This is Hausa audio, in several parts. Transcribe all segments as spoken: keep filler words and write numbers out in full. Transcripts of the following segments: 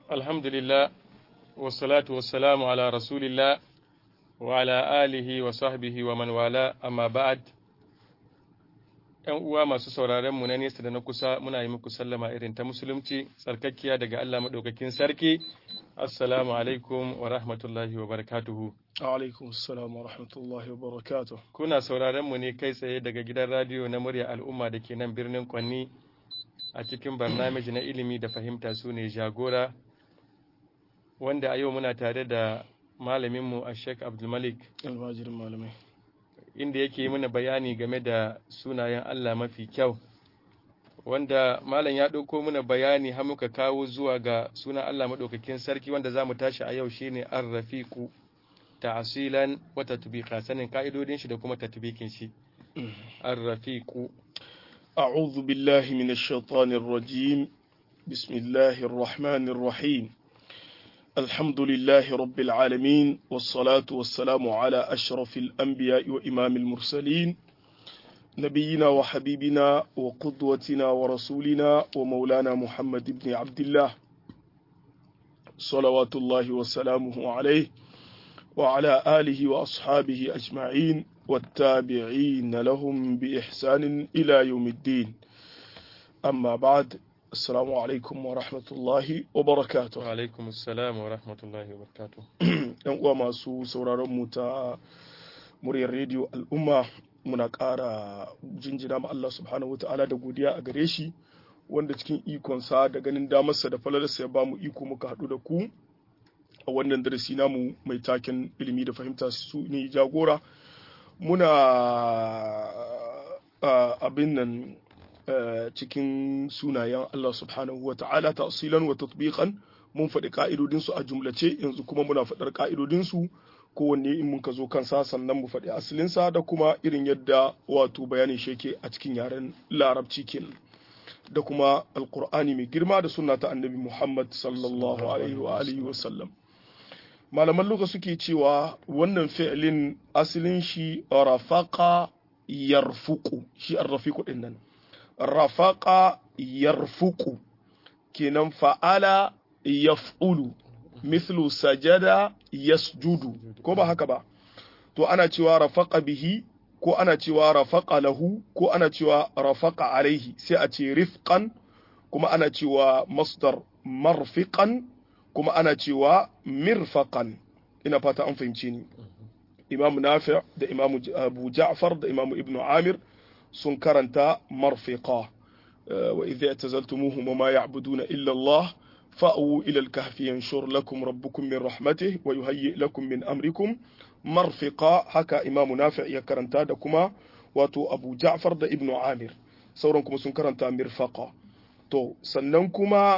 Alhamdulillah, wassalatu wassalamu ala rasulillah wa ala alihi wa sahbihi wa man wala amma ba'ad. ‘Yan uwa masu sauraren mu na nesa da na kusa muna yi muku sallama irin ta musulunci, tsarkakkiya daga Allah maɗaukakin sarki. Assalamu alaikum wa rahmatullahi wa barakatuhu. Alaikum assalam wa rahmatullahi wa barakatuh. Kuna sauraren mu ne kai tsaye daga gidan radiyo na murya al'umma da ke nan birnin Kwanni a cikin barnamiji na ilimi da fahimta su ne jagora, wanda a yau muna tare da malaminmu a Sheikh Abdulmalik. Almajirin malamai. Inda yake yi mana bayani game da sunayen Allah mafi kyau, wanda malam ya ɗauko mana bayani har muka kawo zuwa ga sunan Allah maɗaukakin sarki, wanda za mu tashi a yau shine ar-rafiqu ta'asilan wa tatbiqa, sanin ka'idodin shi da kuma tatbikin shi. ar-rafiqu أعوذ بالله من الشيطان الرجيم بسم الله الرحمن الرحيم الحمد لله رب العالمين والصلاة والسلام على أشرف الأنبياء وإمام المرسلين نبينا وحبيبنا وقدوتنا ورسولنا ومولانا محمد بن عبد الله صلوات الله وسلامه عليه وعلى آله وأصحابه أجمعين والتابعين لهم بإحسان إلى يوم الدين أما بعد السلام عليكم ورحمة الله وبركاته. وعليكم السلام ورحمة الله وبركاته. ‘Yan uwa masu sauraron mu ta muryar rediyo al'umma, muna ƙara jinjina ma Allah subhanahu wa ta'ala da godiya a gare shi, wanda cikin ikonsa da ganin damarsa da falalarsa ya ba mu iko muka haɗu da ku a wannan darasi namu mai taken ilimi da fahimta su ne jagora. Muna abin nan cikin sunayen Allah subhanahu wa ta'ala ta'asilan wa tatbiqan, mun faɗi ƙa'idodinsu a jumlace, yanzu kuma muna faɗar ƙa'idodinsu kowanne in mun ka zo kansa, sannan mu faɗi asalinsa da kuma irin yadda wato bayanin sheke a cikin yaren larabci kenan, da kuma alƙur'ani mai girma da sunna ta annabi Muhammad sallallahu alaihi wa alihi wa sallam. Malaman lugha suke cewa wannan fi'lin asalin shi rafaqa yarfuqu, shi arrafiqu din nan rafaqa yarfuqu kenan fa'ala yaf'ulu mithlu sajada yasjudu, ko ba haka ba? To ana cewa rafaqa bihi, ko ana cewa rafaqa lahu, ko ana cewa rafaqa alaihi, sai a ce rifqan, kuma ana cewa masdar marfiqan, kuma ana cewa mirfaqan. Ina fata an fahimce ni. Imam Nafi' da Imam Abu Ja'far da Imam Ibn Amir sun karanta marfiqa. wa idza i'tazaltumuhum wa ma ya'buduna illa Allah fa'u ila al-kahfi yanshur lakum rabbukum min rahmatihi wa yuhayyi lakum min amrikum marfiqa. Haka Imam Nafi' ya karanta da kuma wato Abu Ja'far da Ibn Amir, sauran kuma sun karanta mirfaqa. To sannan kuma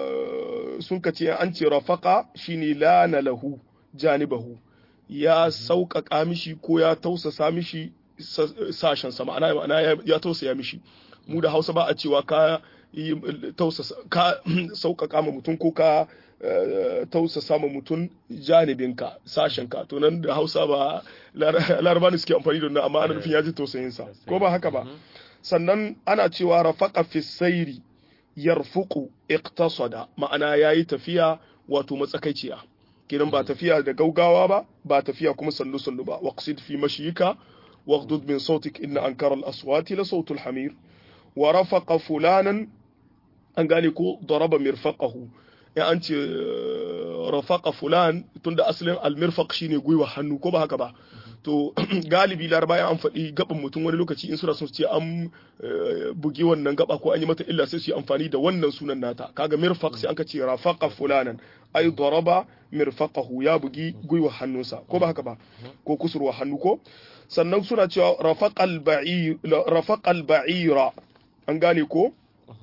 sun kace an ce rafaqa shine lana lahu janibahu, ya sauƙaƙa mishi ko ya tausasa mishi sashen sa, ma'ana ya tausaya mishi. Mu da Hausa ba a cewa ka tausasa ka sauƙaƙa ma mutum ko ka tausasa ma mutum janibinka, sashenka. To nan da Hausa ba Laraba ne suke amfani da wannan, amma ana nufin ya ji tausayin sa, ko ba haka ba? Sannan ana cewa rafaqa fi sayri yarfuqu iqtasada, ma'ana yayi tafiya wato matsakaiciya, kenan ba tafiya da gaugawa ba, ba tafiya kuma sannu sannu ba. waqsid fi mashiyika waghdud min sautik inna ankara al-aswati la sautul hamir. wa rafaqa fulanan, an gane ko daraba mirfaqahu, ya an ce rafaqa fulan tunda asalin al-mirfaq shine gwiwa hannu, ko ba haka ba? To galibi laraba ya an faɗi gaban mutum wani lokaci in suna son su ce an bugi wannan gaba ko an yi mata illa sai su yi amfani da wannan sunan nata. Kaga mirfaq sai an ka ce rafaqa fulanan ay daraba mirfaqahu, ya bugi gwiwa hannunsa, ko ba haka ba? Ko kusurwa hannu ko? Sannan suna cewa rafaqal ba'ir rafaqal ba'ira, an gane ko?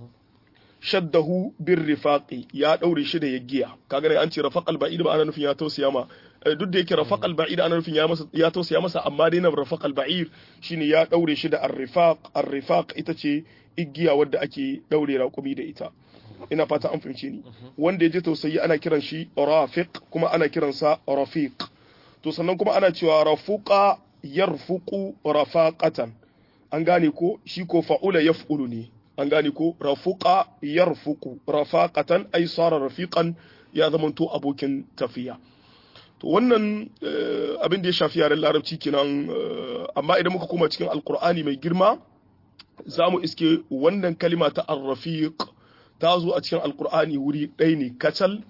shaddahu bir rifaqi, ya daure shi da yagiya. Kaga dai an ce rafaqal ba'ir ba ana nufin ya tausaya ma, duk da yake rafaqal ba'ir ana nufin ya masa ya tausaya masa, amma dai na rafaqal ba'ir shine ya daure shi da ar-rifaq. Ar-rifaq ita ce igiya wadda ake daure raƙumi da ita. Ina fata an fahimce ni. Wanda ya je tausayi ana kiran shi rafiq, kuma ana kiransa rafiq. To sannan kuma ana cewa rafuqa yarfuqu rafaqatan, an gane ko? Shi ko fa'ula yaf'ulu ne. an gane ko rafuqa yarfuqu rafaqatan ay sara rafiqan ya zamanto abokin tafiya to wannan abin da ya shafi yaren larabci kenan amma idan muka koma cikin alkur'ani mai girma za mu iske wannan kalima ta ar-rafiq ta zo a cikin alkur'ani wuri ɗaya ne kacal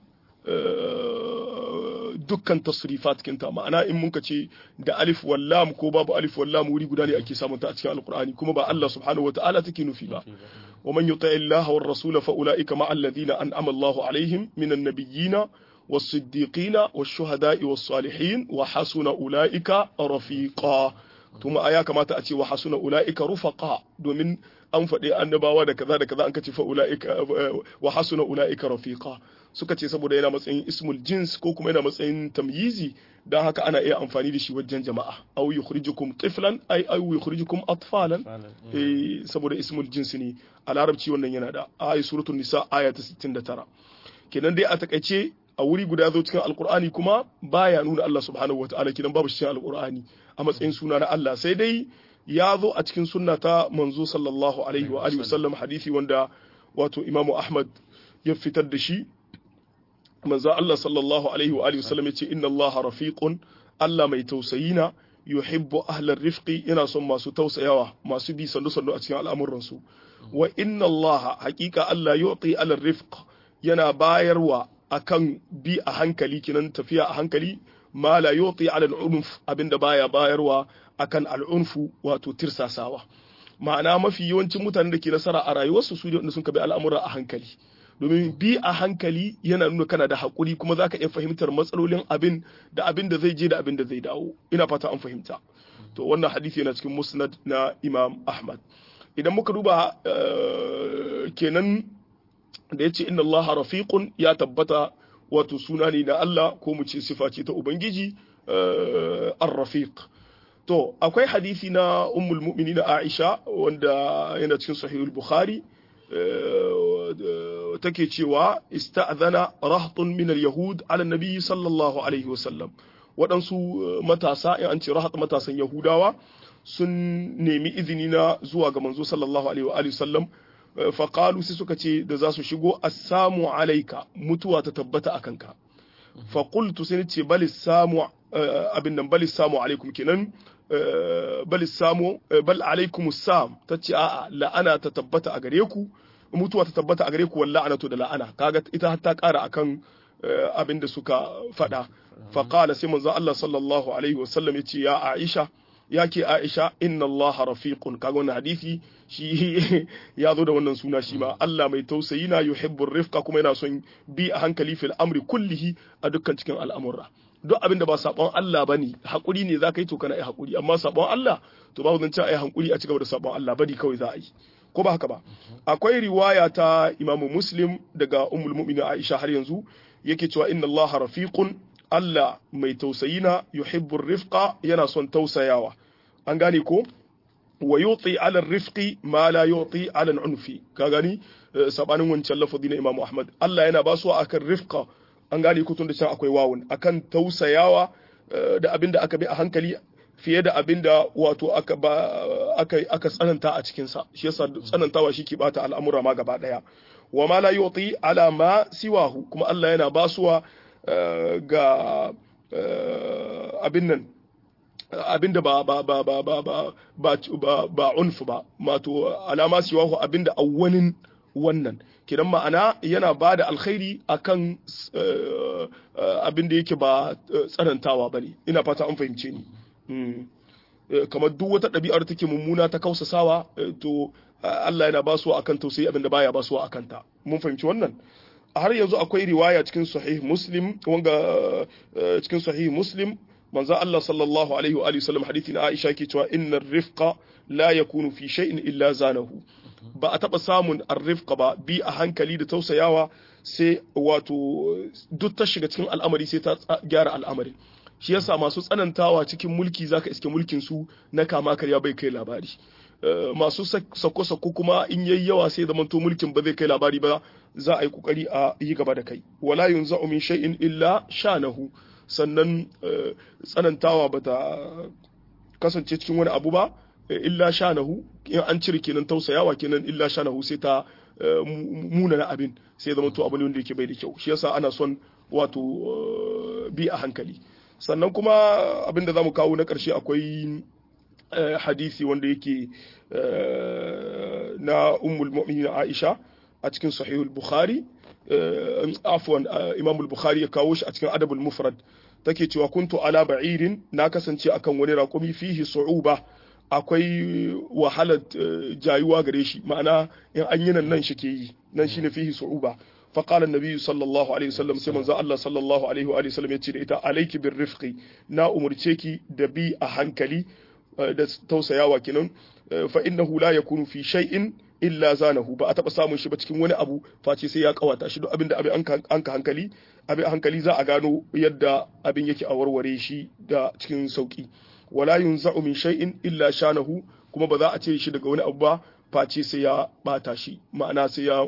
dukkan tasrifat kinta ma'ana in muka ce da alif wallam ko babu alif wallam wuri guda ne ake samun ta a cikin alkur'ani kuma ba Allah subhanahu wata'ala take nufi ba wa man yuti Allah war rasul fa ulaika ma alladhina an'ama Allahu alaihim minan nabiyyina والصديقين والشهداء والصالحين وحسن أولئك رفيقا ثم آية كما تأتي وحسن أولئك رفقا دومين an faɗi annabawa da kaza da kaza an kace fa ulaika wa hasuna ulaika rafiqa suka ce saboda yana matsayin ismul jins ko kuma yana matsayin tamyizi dan haka ana iya amfani da shi wajen jama'a aw yukhrijukum tiflan ay aw yukhrijukum atfalan eh saboda ismul jins ne a larabci wannan yana da ayi suratul nisa aya ta sittin da tara kenan dai a takaice a wuri guda zo cikin alkur'ani kuma baya nuna Allah subhanahu wataala kidan babu cikin alkur'ani a matsayin suna na Allah sai dai ya zo a cikin sunna ta manzo sallallahu alaihi wa alihi wasallam hadisi wanda wato Imam Ahmad ya fitar da shi manzo Allah sallallahu alaihi wa alihi wasallam yace inna Allah rafiqun Allah mai tausayina yuhibbu ahlar rifqi yana son masu tausayawa masu bi sandu sandu a cikin al'amuran su wa inna Allah haqiqa Allah yu'ti ala rifq yana bayarwa akan bi a hankali kinan tafiya a hankali ma la yuti ala al-unf abinda baya bayarwa akan al-unfu wato tirsasawa ma'ana mafi yawancin mutanen da ke nasara a rayuwarsu su ne sun kabi al'amura a hankali domin bi a hankali yana nuna kana da hakuri kuma zaka iya fahimtar matsalolin abin da abin da zai je da abin da zai dawo ina fata an fahimta to wannan hadisi yana cikin musnad na Imam Ahmad idan muka duba kenan da ya ce inna Allah rafiqun ya tabbata wato suna ne na Allah ko mu ce sifa ce ta Ubangiji ar-rafiq to akwai hadisi na ummul mu'minin Aisha wanda yana cikin sahihul Bukhari take cewa ista'zana rahtun min al-yahud ala nabi sallallahu alaihi wasallam waɗansu matasa in an ce rahat matasan yahudawa sun nemi izini na zuwa ga manzo sallallahu alaihi wa sallam faƙalu sai suka ce da za su shigo assamu alaika mutuwa ta tabbata a kanka faƙultu sai ce bali samu abin nan bali samu alaikum kenan bali samu bal alaikum sam ta ce a'a la'ana ta tabbata a gare ku mutuwa ta tabbata a gare ku wal la'anatu da la'ana kaga ita har ta ƙara akan abin da suka faɗa faƙala sai manzo Allah sallallahu alaihi wasallam ya ce ya Aisha ya ke Aisha inna Allah rafiqun kaga wannan hadisi shi ya zo da wannan suna shi ma Allah mai tausayi na yuhibbu rifqa kuma yana son bi a hankali fil amri kullihi a dukkan cikin al'amura duk abin da ba sabon Allah bane hakuri ne zaka yi to kana yi hakuri amma sabon Allah to babu zan ce ai hakuri a cigaba da sabon Allah bane kawai za a yi ko ba haka ba akwai riwaya ta Imam Muslim daga Ummul Mu'minin Aisha har yanzu yake cewa inna Allah rafiqun Allah mai tausayi na yuhibbu rifqa yana son tausayawa an gane ko wa yuti ala rifqi ma la yuti ala unfi ka gani sabanin wancan lafazi na Imam Ahmad Allah yana ba su akan rifqa an gane ko tun da can akwai wawun akan tausayawa da abinda aka bi a hankali fiye da abinda wato aka ba aka aka tsananta a cikin sa shi yasa tsanantawa shi ke bata al'amura ma gaba daya wa ma la yuti ala ma siwahu kuma Allah yana basuwa ga abin nan abinda ba ba ba ba ba ba ba ba unfu ba mato alama siwahu abinda awwanin wannan kidan ma'ana yana bada alkhairi akan abinda yake ba tsanantawa bane ina fata an fahimce ni kamar duk wata ɗabi'ar take mummuna ta kausasawa to Allah yana basuwa akan tausayi abinda baya basuwa akan ta mun fahimci wannan har yanzu akwai riwaya cikin sahih muslim wanga cikin sahih muslim manzo Allah sallallahu alaihi wa alihi wasallam hadisi na Aisha ke cewa innar rifqa la yakunu fi shay'in illa zanahu ba a taba samun ar-rifqa ba bi a hankali da tausayawa sai wato duk ta shiga cikin al'amari sai ta gyara al'amari shi yasa masu tsanantawa cikin mulki zaka iske mulkin su na kama karya bai kai labari masu sako-sako kuma in yayi yawa sai zaman to mulkin ba zai kai labari ba za a yi kokari a yi gaba da kai wala yunza'u min shay'in illa shanahu sannan tsanantawa bata kasance cikin wani abu ba illa shanahu in an cire kenan tausayawa kenan illa shanahu sai ta munana abin sai zama to abu ne wanda yake bai da kyau shi yasa ana son wato bi a hankali sannan kuma abin da zamu kawo na ƙarshe akwai hadisi wanda yake na ummul mu'minin Aisha a cikin sahihul Bukhari afwan Imam al-Bukhari ya kawo shi a cikin Adabul Mufrad take cewa kuntu ala ba'irin na kasance akan wani raƙumi fihi su'uba akwai wahalar jayuwa gare shi ma'ana in an yi nan nan shi ke yi nan shine fihi su'uba fa qala an-nabi sallallahu alaihi wasallam sai manzo Allah sallallahu alaihi wa sallam yace da ita alayki bir rifqi na umurce ki da bi a hankali da tausayawa kinan fa innahu la yakunu fi shay'in illa zanahu ba a taba samun shi ba cikin wani abu face sai ya kawata shi duk abinda abin an ka hankali abin hankali za a gano yadda abin yake a warware shi da cikin sauki wala yunza'u min shay'in illa shanahu kuma ba za a ce shi daga wani abu ba face sai ya bata shi ma'ana sai ya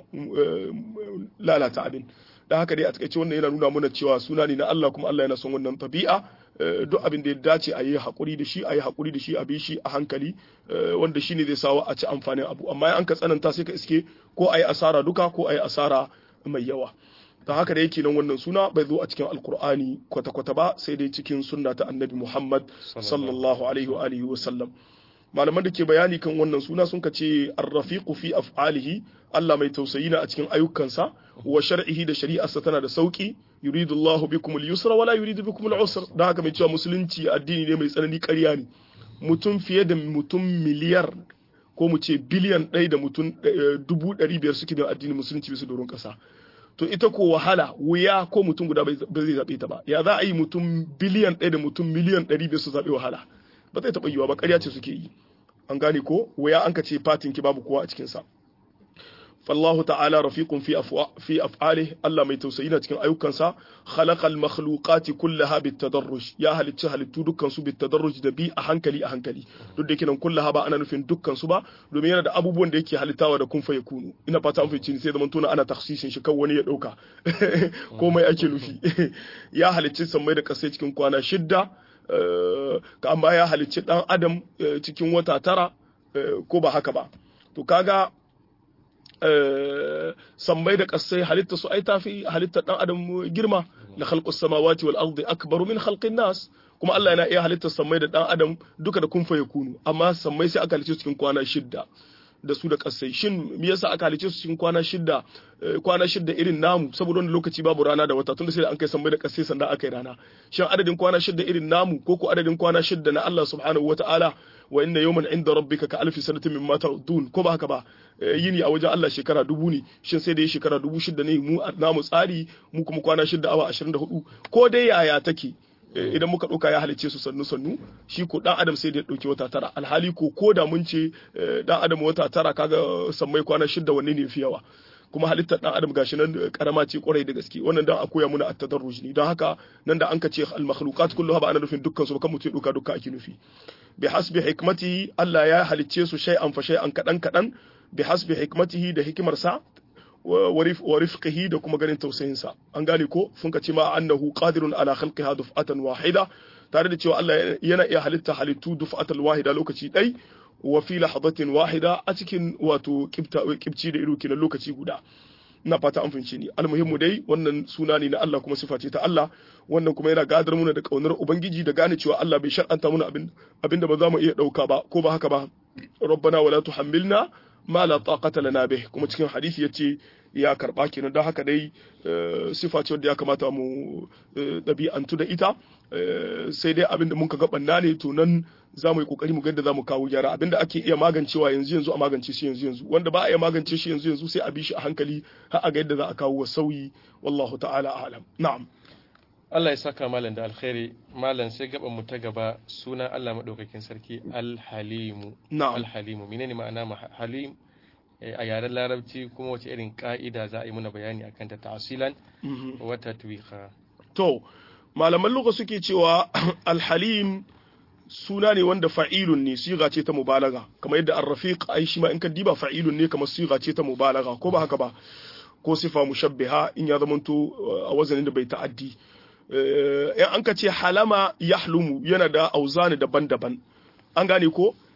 lalata abin dan haka dai a takaice wannan yana nuna mana cewa suna ne na Allah kuma Allah yana son wannan tabi'a duk abin da ya dace a yi haƙuri da shi a yi haƙuri da shi a bi shi a hankali wanda shi ne zai sawa a ci amfanin abu amma an ka tsananta sai ka iske ko a yi asara duka ko a yi asara mai yawa ta haka da yake nan wannan suna bai zo a cikin alkur'ani kwata-kwata ba sai dai cikin sunna ta annabi muhammad sallallahu alaihi wa alihi wa sallam malaman da ke bayani kan wannan suna sun ce arrafiqu fi af'alihi Allah mai tausayi na a cikin ayyukansa wa shar'ihi da shari'arsa tana da sauki yuridu Allahu bikum al-yusra wala yuridu bikum al-usra dan haka mai cewa musulunci addini ne mai tsanani ƙarya ne mutum fiye da mutum miliyar ko mu ce biliyan ɗaya da mutum dubu ɗari biyar suke bin addinin musulunci bisa doron ƙasa to ita ko wahala wuya ko mutum guda bai zai zaɓe ta ba ya za a yi mutum biliyan ɗaya da mutum miliyan ɗari biyar su zaɓe wahala ba zai taɓa yiwa ba ƙarya ce suke yi an gane ko wuya an ka ce fatin ki babu kowa a cikinsa فالله تعالى رفيق في أفوا في أفعاله الله ما يتوسينا تكن أيوكنسا خلق المخلوقات كلها بالتدرج يا هل تهل تدكن سو بالتدرج دبي أهنكلي أهنكلي دودي كنا كلها با أنا نفين دكن سبا دومينا دا أبو بون ديكي هل تاوى دا كن فيكونوا إنا باتا أنفي تشيني سيدا منتونا أنا تخصيص شكواني يدوكا كوما يأكلو في يا هل تسمى دا كسيت كن كوانا شدة كأما يا هل تشتان أدم تكن وتا ترى كوبا هكبا تو كاغا sammai da kasai halitta su ai tafi halitta dan adam girma la khalqus samawati wal ardi akbaru min khalqin nas kuma Allah yana iya halitta sammai da dan adam duka da kun fa yakunu amma sammai sai aka halice su cikin kwana shidda da su da kasai shin me yasa aka halice su cikin kwana shidda kwana shidda irin namu saboda wani lokaci babu rana da wata tunda sai an kai sammai da kasai sannan aka yi rana shin adadin kwana shidda irin namu ko ko adadin kwana shidda na Allah subhanahu wataala wa inna yawman inda rabbika ka alfi sanatin mimma ta'udun ko ba haka ba yini a wajen Allah shekara dubu ne shin sai dai shekara dubu shida ne mu namu tsari mu kuma kwana shida awa ashirin da hudu ko dai yaya take idan muka ɗauka ya halice su sannu sannu shi ko dan adam sai da ya ɗauki wata tara alhali ko ko da mun ce dan adam wata tara kaga sammai kwana shida wanne ne fi yawa kuma halittar dan adam gashi nan karama ce kwarai da gaske wannan dan a koya muna at-tadarruj ne don haka nan da an ka ce al-makhluqat kulluha ba ana nufin dukkan su ba kan mutum ya ɗauka dukka ake nufi bi hasbi hikmatihi Allah ya halicce su shay'an fa shay'an kadan kadan bi hasbi hikmatihi da hikimarsa wa rifqihi da kuma ganin tausayinsa an gane ko sun ka ce ma annahu qadirun ala khalqiha duf'atan wahida tare da cewa Allah yana iya halitta halittu duf'atan wahida lokaci dai wa fi lahadatin wahida a cikin wato kibci da ido kenan lokaci guda ina fata an fahimce ni almuhimmu dai wannan suna ne na Allah kuma sifa ce ta Allah wannan kuma yana gadar muna da kaunar ubangiji da gane cewa Allah bai shar'anta muna abin abinda ba za mu iya dauka ba ko ba haka ba rabbana wala tuhammilna ma la taqata lana bih kuma cikin hadisi yace ya karba kenan don haka dai sifa ce wanda ya kamata mu dabi'antu da ita sai dai abinda mun ka ga banna ne to nan za mu yi kokari mu ga yadda za mu kawo gyara abinda ake iya magancewa yanzu yanzu a magance shi yanzu yanzu wanda ba a iya magance shi yanzu yanzu sai a bi shi a hankali har a ga yadda za a kawo sauyi wallahu ta'ala a'lam na'am Allah ya saka malam da alkhairi malam sai gaban mu ta gaba sunan Allah madaukakin sarki al-halimu al-halimu menene ma'ana halim a yaren larabci kuma wace irin ka'ida za a yi muna bayani akan ta ta'asilan wa tatwiqa to malaman lugha suke cewa al-halim suna ne wanda fa'ilun ne siga ce ta mubalaga kamar yadda ar-rafiq ai shi ma in ka diba fa'ilun ne kamar siga ce ta mubalaga ko ba haka ba ko sifa mushabbiha in ya zamanto a wazanin da bai ta'addi in an ka ce halama yahlumu yana da auzani daban-daban an gane ko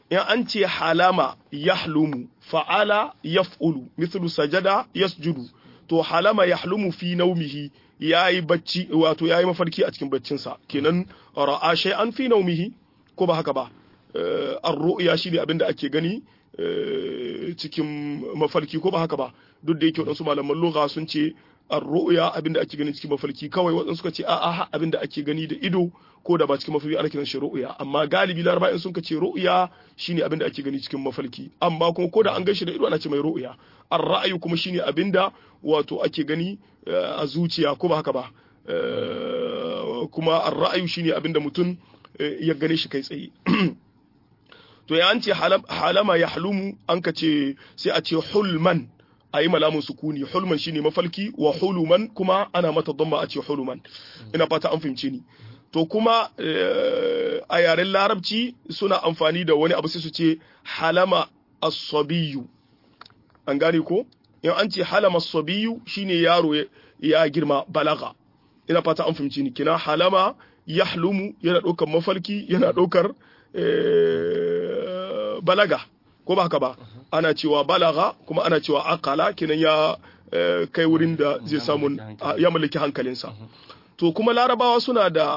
in an ce halama yahlumu fa'ala yaf'ulu mithlu sajada yasjudu to halama yahlumu fi naumihi yayi bacci wato yayi mafarki a cikin baccinsa kenan ra'a shay'an fi naumihi ko ba haka ba ar-ru'ya shine abinda ake gani cikin mafarki ko ba haka ba duk da yake wadansu malaman lugha sun ce ar-ru'ya abinda ake gani cikin mafarki kawai wadansu suka ce a'a abinda ake gani da ido ko da ba cikin mafarki ana kiran shi ru'ya amma galibi laraba sun ka ce ru'ya shine abinda ake gani cikin mafarki amma kuma ko da an gaishe da ido ana ce mai ru'ya ar-ra'yu kuma shine abinda wato ake gani a zuciya ko ba haka ba kuma ar-ra'yu shine abinda mutum ya gane shi kai tsaye to ya an ce halama yahlumu an ka ce sai a ce hulman a yi malamun sukuni hulman shine mafalki wa huluman kuma ana mata dhamma a ce huluman ina fata an fahimce ni to kuma a yaren larabci suna amfani da wani abu sai su ce halama as-sabiyu an gane ko in an ce halama as-sabiyu shine yaro ya girma balaga ina fata an fahimce ni kina halama yahlumu yana ɗaukar mafalki yana ɗaukar balaga ko ba haka ba ana cewa balaga kuma ana cewa akala kinan ya kai wurin da zai samu ya mallaki hankalinsa to kuma larabawa suna da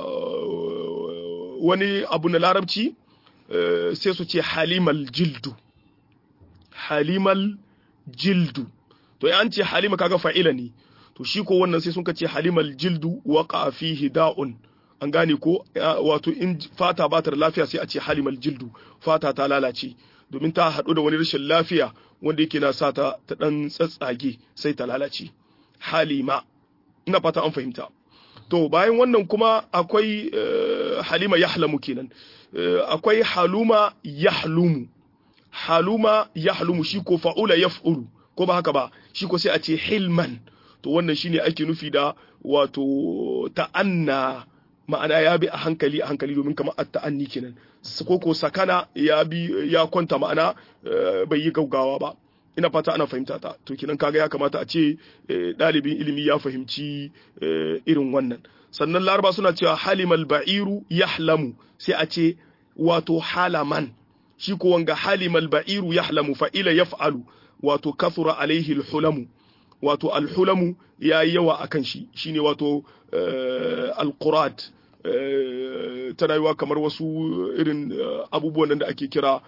wani abu na larabci sai su ce halimal jildu halimal jildu to an ce halima kaga fa'ila ne to shi ko wannan sai sun ka ce halimal jildu waqa fihi da'un an gane ko wato in fata ba ta da lafiya sai a ce halimal jildu fata ta lalace domin ta haɗu da wani rashin lafiya wanda yake na sa ta ta dan tsatsage sai ta lalace halima ina fata an fahimta to bayan wannan kuma akwai halima yahlamu kenan akwai haluma yahlumu haluma yahlumu shi ko fa'ula yaf'ulu ko ba haka ba shi ko sai a ce hilman to wannan shine ake nufi da wato ta'anna ma'ana ya bi a hankali a hankali domin kamar at-ta'anni kenan koko sakana ya bi ya kwanta ma'ana bai yi gaugawa ba ina fata ana fahimta ta to kenan kaga ya kamata a ce dalibin ilimi ya fahimci irin wannan sannan laraba suna cewa halimal ba'iru yahlamu sai a ce wato halaman shi ko wanga halimal ba'iru yahlamu fa ila yaf'alu wato kathura alaihi alhulamu wato alhulamu yayi yawa akan shi shine wato alqurat tana yiwa kamar wasu irin abubuwan da ake kira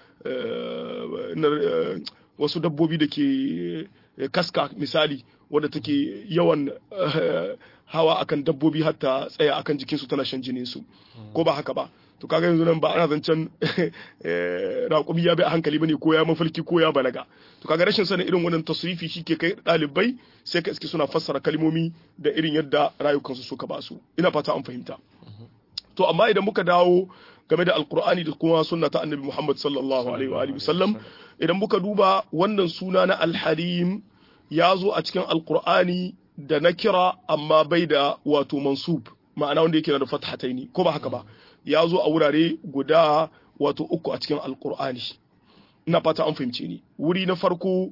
wasu dabbobi da ke kaska misali wadda take yawan hawa akan dabbobi hatta tsaya akan jikinsu tana shan jininsu ko ba haka ba to kaga yanzu nan ba ana zancen raƙumi ya bi a hankali bane ko ya mafalki ko ya balaga to kaga rashin sanin irin wannan tasrifi shike kai ɗalibai sai ka iske suna fassara kalmomi da irin yadda rayukansu suka ba su ina fata an fahimta to amma idan muka dawo game da alkur'ani da kuma sunna ta annabi Muhammad sallallahu alaihi wa alihi wasallam idan muka duba wannan suna na alhalim ya zo a cikin alkur'ani da na kira amma bai da wato mansub ma'ana wanda yake da fathataini ko ba haka ba ya zo a wurare guda wato uku a cikin alkur'ani ina fata an fahimce ni wuri na farko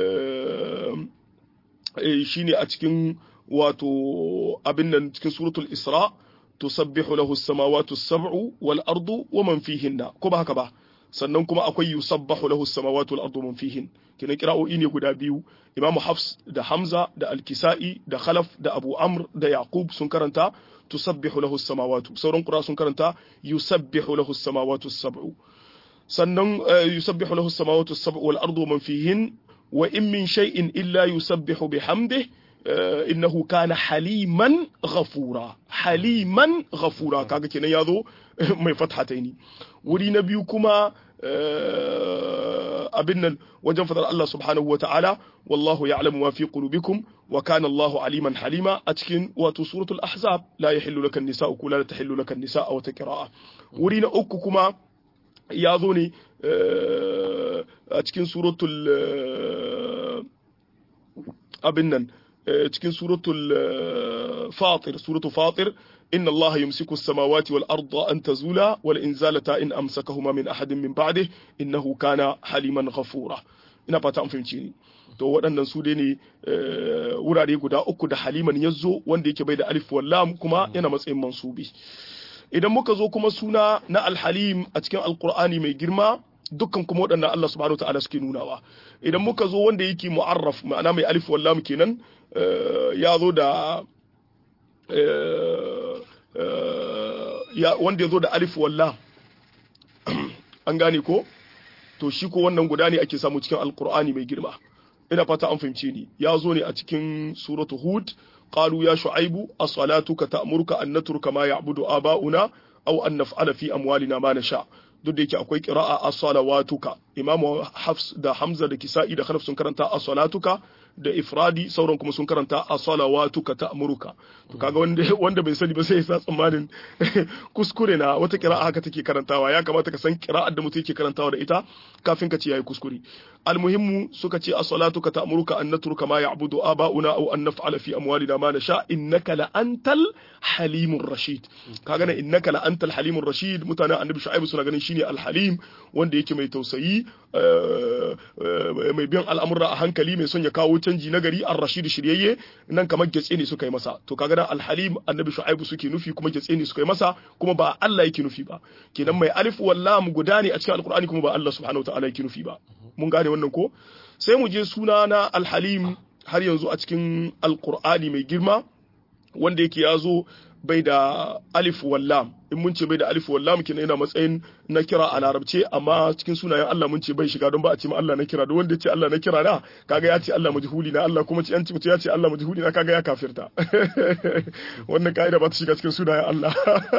shine a cikin wato abin nan cikin suratul isra tusabbihu lahu as-samawati as-sab'u wal ardu wa man fihinna ko ba haka ba sannan kuma akwai yusabbahu lahu as-samawati wal ardu wa man fihin kina qira'o'i ne guda biyu Imam Hafs da Hamza da Al-Kisa'i da Khalaf da Abu Amr da Yaqub sun karanta tusabbihu lahu as-samawati sauran qira sun karanta yusabbihu lahu as-samawati as-sab'u sannan yusabbihu lahu as-samawati as-sab'u wal ardu wa man fihin wa in min shay'in illa yusabbihu bihamdihi innahu kana haliman ghafura haliman ghafura kaga kenan yazo mai fathataini wuri na biyu kuma abin nan wajen fadar Allah subhanahu wataala wallahu ya'lamu ma fi qulubikum wa kana Allahu aliman halima a cikin wato suratul ahzab la yahillu lakan nisa'u kula la tahillu lakan nisa'u wa taqra'a wuri na uku kuma yazo ne a cikin suratul abin nan cikin suratul fatir suratul fatir inna allaha yumsiku as-samawati wal arda an tazula wal in zalata in amsakahuma min ahadin min ba'dihi innahu kana haliman ghafura ina fata an fahimci ni to waɗannan su dai ne wurare guda uku da haliman yazo wanda yake bai da alif wal lam kuma yana matsayin mansubi idan muka zo kuma suna na al-halim a cikin alqur'ani mai girma dukkan kuma waɗannan Allah subhanahu wataala suke nunawa idan muka zo wanda yake mu'arraf ma'ana mai alif wal lam kenan ya zo da ya wanda ya zo da alif wal lam an gane ko to shi ko wannan guda ne ake samu cikin alqur'ani mai girma ina fata an fahimce ni ya zo ne a cikin suratu hud qalu ya shu'aibu as-salatuka ta'muruka an natruka ma ya'budu aba'una aw an naf'ala fi amwalina ma nasha duk da yake akwai qira'a as-salawatuka imamu hafs da hamza da kisa'i da khalaf sun karanta as-salatuka da ifradi sauran kuma sun karanta as-salawatuka ta'muruka to kaga wanda wanda bai sani ba sai ya sa tsammanin kuskure na wata qira'a haka take karantawa ya kamata ka san qira'ar da mutum yake karantawa da ita kafin ka ce yayi kuskure almuhimmu suka ce as-salatuka ta'muruka an natruka ma ya'budu aba'una aw an naf'ala fi amwalina ma nasha innaka la antal halimur rashid kaga na innaka la antal halimur rashid mutanen annabi shu'aib suna ganin shine al-halim wanda yake mai tausayi mai biyan al'amura a hankali mai son ya kawo canji na gari ar-rashid shiryayye nan kamar gatse ne suka yi masa to kaga nan al-halim annabi shu'aib suke nufi kuma gatse ne suka yi masa kuma ba Allah yake nufi ba kenan mai alif wal lam guda ne a cikin alqur'ani kuma ba Allah subhanahu wataala yake nufi ba mun gane wannan ko sai mu je suna na al-halim har yanzu a cikin alqur'ani mai girma wanda yake yazo bai da alif wal lam in mun ce bai da alif wal lam kenan yana matsayin na kira a larabce amma cikin sunayen Allah mun ce bai shiga don ba a ce ma Allah na kira don wanda ya ce Allah na kira na kaga ya ce Allah majhuli na Allah kuma ce an ce mutum ya ce Allah majhuli na kaga ya kafirta wannan kaida ba ta shiga cikin sunayen Allah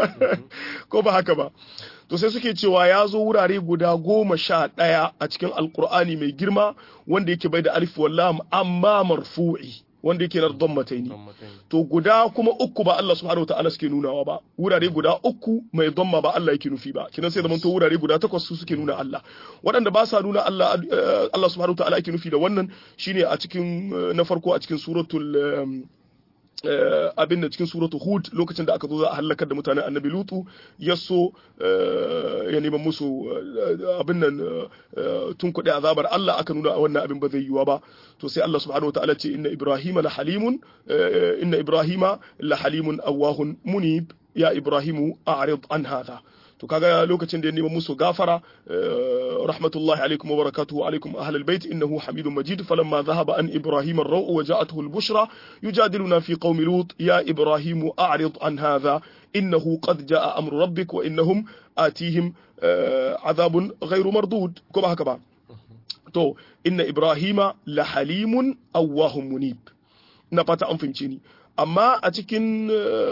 ko ba haka ba to sai suke cewa ya zo wurare guda goma sha ɗaya a cikin alkur'ani mai girma wanda yake bai da alif wal lam amma marfu'i wanda yake nar dammataini to guda kuma uku ba Allah subhanahu wataala suke nunawa ba wurare guda uku mai damma ba Allah yake nufi ba kinan sai zaman to wurare guda takwas su suke nuna Allah waɗanda ba sa nuna Allah Allah subhanahu wataala yake nufi da wannan shine a cikin na farko a cikin suratul abin da cikin suratu hud lokacin da aka zo za a halakar da mutanen annabi lutu ya so ya neman musu abin nan tun kuɗi azabar Allah aka nuna wannan abin ba zai yiwa ba to sai Allah subhanahu wa ta'ala ce inna ibrahima la halimun inna ibrahima la halimun awahun munib ya ibrahimu a'rid an hadha to kaga lokacin da ya neman musu gafara rahmatullahi alaikum wa barakatuhu alaikum ahlal bait innahu hamidun majid falamma dhahaba an ibrahim ar-raw wa ja'atuhu al-bushra yujadiluna fi qaumi lut ya ibrahim a'rid an hadha innahu qad ja'a amru rabbik wa innahum atihim adhabun ghayru mardud kuma haka ba to inna ibrahima la halimun awwahum munib na fata an fahimce ni amma a cikin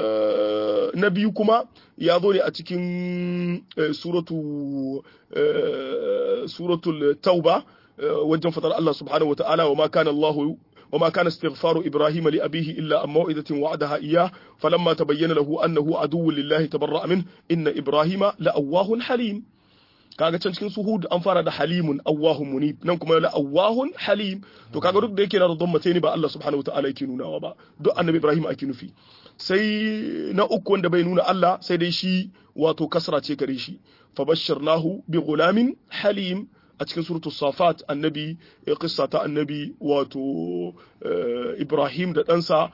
na biyu kuma ya zo ne a cikin suratu suratul tauba wajen fatar Allah subhanahu wataala wa ma kana Allah wa ma kana istighfaru ibrahim li abihi illa an maw'idatin wa'adaha iyyah falamma tabayyana lahu annahu aduwwun lillahi tabarra'a min inna ibrahima la'awwahun halim kaga can cikin suhud an fara da halimun awwahun munib nan kuma la awwahun halim to kaga duk da yake na da dammatai ne ba Allah subhanahu wataala yake nunawa ba duk annabi Ibrahim ake nufi sai na uku wanda bai nuna Allah sai dai shi wato kasra ce gare shi fabashshirnahu bi ghulamin halim a cikin suratul safat annabi qissa ta annabi wato Ibrahim da ɗansa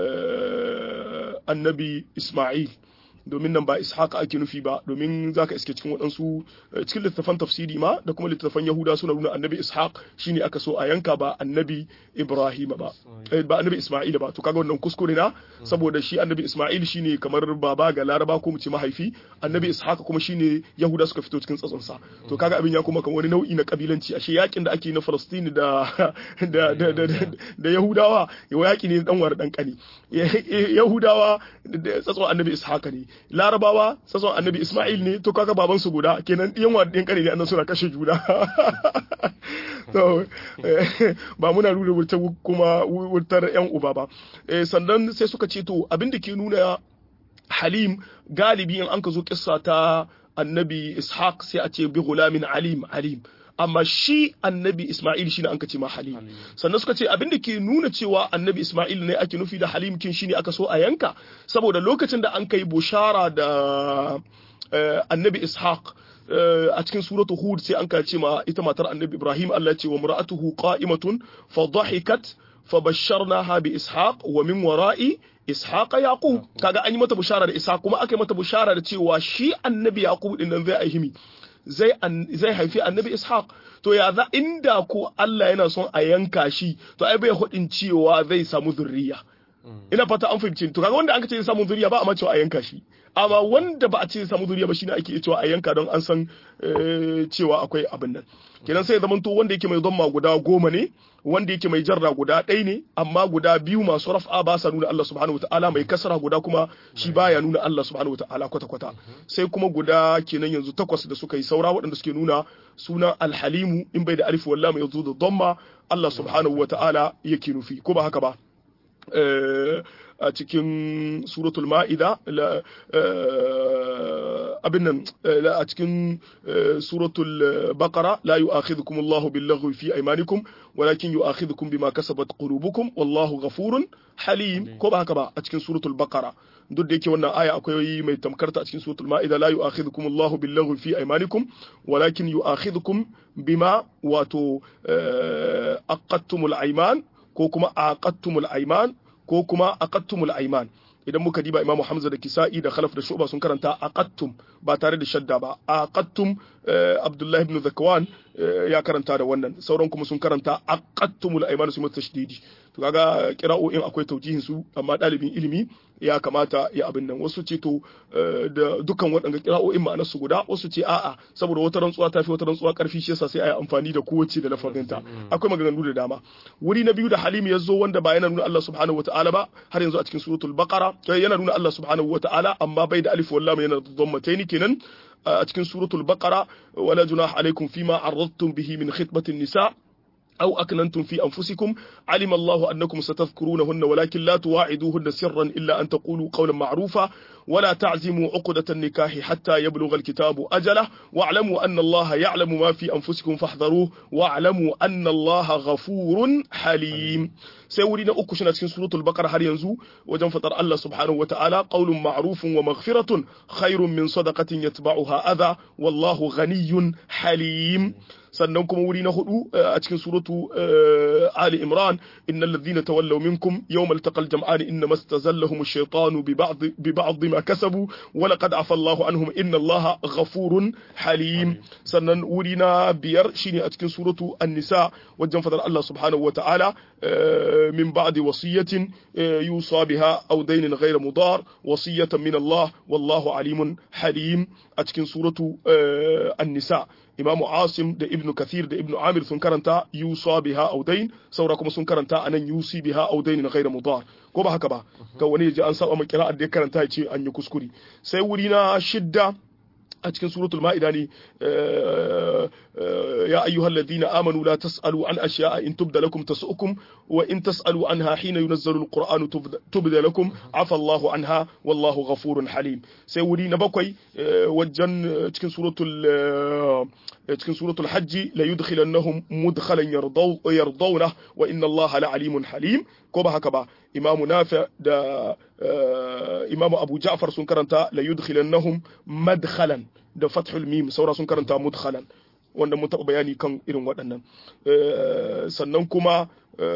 annabi Isma'il domin nan ba ishaq ake nufi ba domin zaka iske cikin waɗansu cikin littattafan tafsiri ma da kuma littattafan yahuda suna nuna annabi ishaq shine aka so a yanka ba annabi ibrahim ba ba annabi isma'il ba to kaga wannan kuskure na saboda shi annabi isma'il shine kamar baba ga laraba ko mu ce mahaifi annabi ishaq kuma shine yahuda suka fito cikin tsatson sa to kaga abin ya kuma kan wani nau'i na kabilanci ashe yakin da ake na Palestine da da da da yahudawa yaki ne dan war dan kani yahudawa tsatson annabi ishaq ne larabawa sasson annabi isma'il ne to kaga baban su guda kenan yan wadin kare ne annan suna kashe juna to ba muna rura wurta kuma wurtar yan uba ba sannan sai suka ce to abin da ke nuna halim galibi in an ka zo kissa ta annabi ishaq sai a ce bi gulamin alim alim amma shi annabi Ismail shine an kace ma Halim sannan suka ce abin da ke nuna cewa annabi Ismail ne ake nufi da Halim kin shine aka so a yanka saboda lokacin da an kai bushara da annabi Ishaq a cikin suratu Hud sai an kace ma ita matar annabi Ibrahim Allah ya ce wa mar'atuhu qa'imatun fa dhahikat fa basharnaha bi Ishaq wa min wara'i Ishaq Yaqub kaga an yi mata bushara da Ishaq kuma aka yi mata bushara da cewa shi annabi Yaqub din nan zai aihimi zai zai haifi annabi ishaq to ya za inda ko Allah yana son a yanka shi to ai bai hudin cewa zai samu zurriya ina fata an fahimci to kaga wanda an ce zai samu zuriya ba a cewa a yanka shi amma wanda ba a ce samu zuriya ba shine ake cewa a yanka don an san cewa akwai abin nan kenan sai ya zama to wanda yake mai dhamma guda goma ne wanda yake mai jarra guda ɗaya ne amma guda biyu masu raf'a ba sa nuna Allah subhanahu wataala mai kasra guda kuma shi baya nuna Allah subhanahu wataala kwata kwata sai kuma guda kenan yanzu takwas da suka yi saura waɗanda suke nuna sunan alhalimu in bai da alif wallahi mai yazo da dhamma Allah subhanahu wataala yake nufi ko ba haka ba a cikin suratul ma'ida abin nan a cikin suratul baqara la yu'akhidhukum Allahu bil-laghwi fi aymanikum walakin yu'akhidhukum bima kasabat qulubukum wallahu ghafurun halim ko ba haka ba a cikin suratul baqara duk da yake wannan aya akwai mai tamkarta a cikin suratul ma'ida la yu'akhidhukum Allahu bil-laghwi fi aymanikum walakin yu'akhidhukum bima wato aqadtumul ayman ko kuma aqadtumul ayman ko kuma aqadtumul ayman idan muka diba imamu hamza da kisa'i da khalaf da shuba sun karanta aqadtum ba tare da shadda ba aqadtum abdullahi ibn zakwan ya karanta da wannan sauran kuma sun karanta aqadtumul ayman su mutashdidi to kaga qira'o'in akwai taujihin su amma dalibin ilimi ya kamata ya abin nan wasu ce to da dukkan waɗanda qira'o'in ma'anar su guda wasu ce a'a saboda wata rantsuwa ta fi wata rantsuwa karfi shi yasa sai ayi amfani da kowace da lafazinta akwai maganganu da dama wuri na biyu da halim ya zo wanda ba yana nuna Allah subhanahu wataala ba har yanzu a cikin suratul baqara yana nuna Allah subhanahu wataala amma bai da alif wallahi yana da dhammataini kenan a cikin suratul baqara wala junaha alaikum fima arradtum bihi min khitbatin nisa أو أكننتم في أنفسكم علم الله أنكم ستذكرونهن ولكن لا تواعدوهن سرا إلا أن تقولوا قولا معروفا ولا تعزموا عقدة النكاح حتى يبلغ الكتاب أجله واعلموا أن الله يعلم ما في أنفسكم فاحذروه واعلموا أن الله غفور حليم سيورينا أكشنا في سورة البقرة هل ينزو وجن فطر الله سبحانه وتعالى قول معروف ومغفرة خير من صدقة يتبعها أذى والله غني حليم sannan kuma wuri na hudu a cikin suratu Ali Imran innal ladhina tawallaw minkum yawmal taqal jam'an inma istazallahum ash-shaytanu bi ba'd bi ba'd ma kasabu wa laqad afa Allahu anhum inna Allaha ghafurun halim sannan wuri na biyar shine a cikin suratu An-Nisa wajen fadar Allah subhanahu wa ta'ala min ba'di wasiyatin yusa biha aw daynin ghayra mudar wasiyatan min Allah wallahu alimun halim a cikin suratu An-Nisa Imamu Asim da Ibn Kathir da Ibn Amir sun karanta yusa biha audain saura kuma sun karanta anan yusi biha audain na ghayra mudar ko ba haka ba ga wani yaji an saba mai qira'ar da ya karanta ya ce an yi kuskure sai wuri na shidda a cikin suratul ma'ida ne ya ayyuhal ladina amanu la tasalu an ashiya'a in tubda lakum tasu'ukum wa in tasalu anha hina yunazzalu alqur'anu tubda lakum afa Allahu anha wallahu ghafurun halim sai wuri na bakwai wajen cikin suratul cikin suratul hajj la yudkhilannahum mudkhalan yardaw yardawna wa inna Allaha la alimun halim ko ba haka ba imamu nafi da imamu abu ja'far sun karanta la yudkhilannahum madkhalan da fathul mim saura sun karanta mudkhalan wanda mun taɓa bayani kan irin waɗannan sannan kuma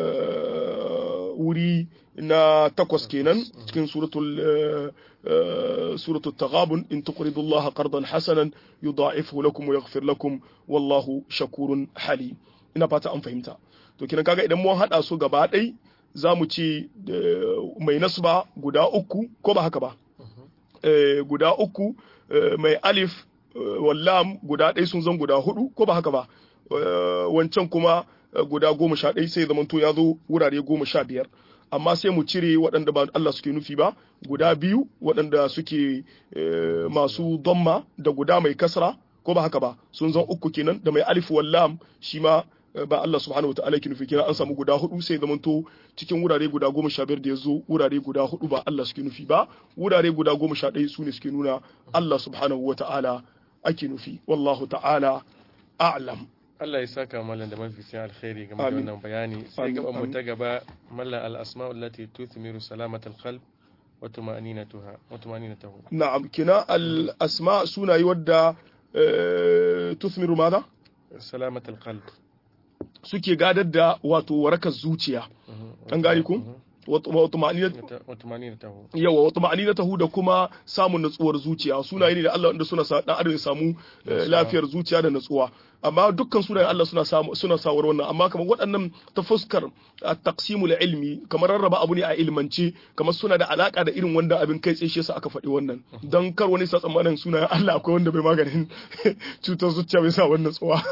wuri na takwas kenan cikin suratul suratul taghabun in tuqridu Allah qardan hasanan yudha'ifhu lakum wa yaghfir lakum wallahu shakurun halim ina fata an fahimta to kinan kaga idan mun hada su gaba ɗai za mu ce mai nasba guda uku ko ba haka ba guda uku mai alif wallam guda ɗai sun zan guda hudu ko ba haka ba wancan kuma guda goma sha ɗai sai zamanto ya zo wurare goma sha biyar amma sai mu cire waɗanda ba Allah suke nufi ba guda biyu waɗanda suke masu domma da guda mai kasra ko ba haka ba sun zan uku kenan da mai alif wallam shi ma ba Allah subhanahu wa ta'ala ke nufi kenan an samu guda hudu sai zamanto cikin wurare guda goma sha biyar da ya zo wurare guda hudu ba Allah suke nufi ba wurare guda goma sha ɗaya su ne suke nuna Allah subhanahu wa ta'ala ake nufi wallahu ta'ala a'lam. Allah ya saka mallan da mafi sai alkhairi game da wannan bayani sai gaban mu ta gaba mallan al-asma'u allati tuthmiru salamat al-qalb wa tuma'ninatuha wa tuma'ninatuhu na'am kina al-asma' sunayi wadda tuthmiru madha salamat al-qalb suke gadar da wato warakar zuciya an gani ku wa tumaninatahu yawa wa tumaninatahu da kuma samun natsuwar zuciya sunaye ne da Allah wanda suna sa dan adam ya samu lafiyar zuciya da natsuwa amma dukkan sunayen Allah suna samu suna sawar wannan amma kamar waɗannan ta fuskar taqsimul ilmi kamar rarraba abu ne a ilmance kamar suna da alaka da irin wanda abin kai tsaye shi yasa aka faɗi wannan dan kar wani sa tsammanin sunayen Allah akwai wanda bai maganin cutar zuciya bai sa wannan tsuwa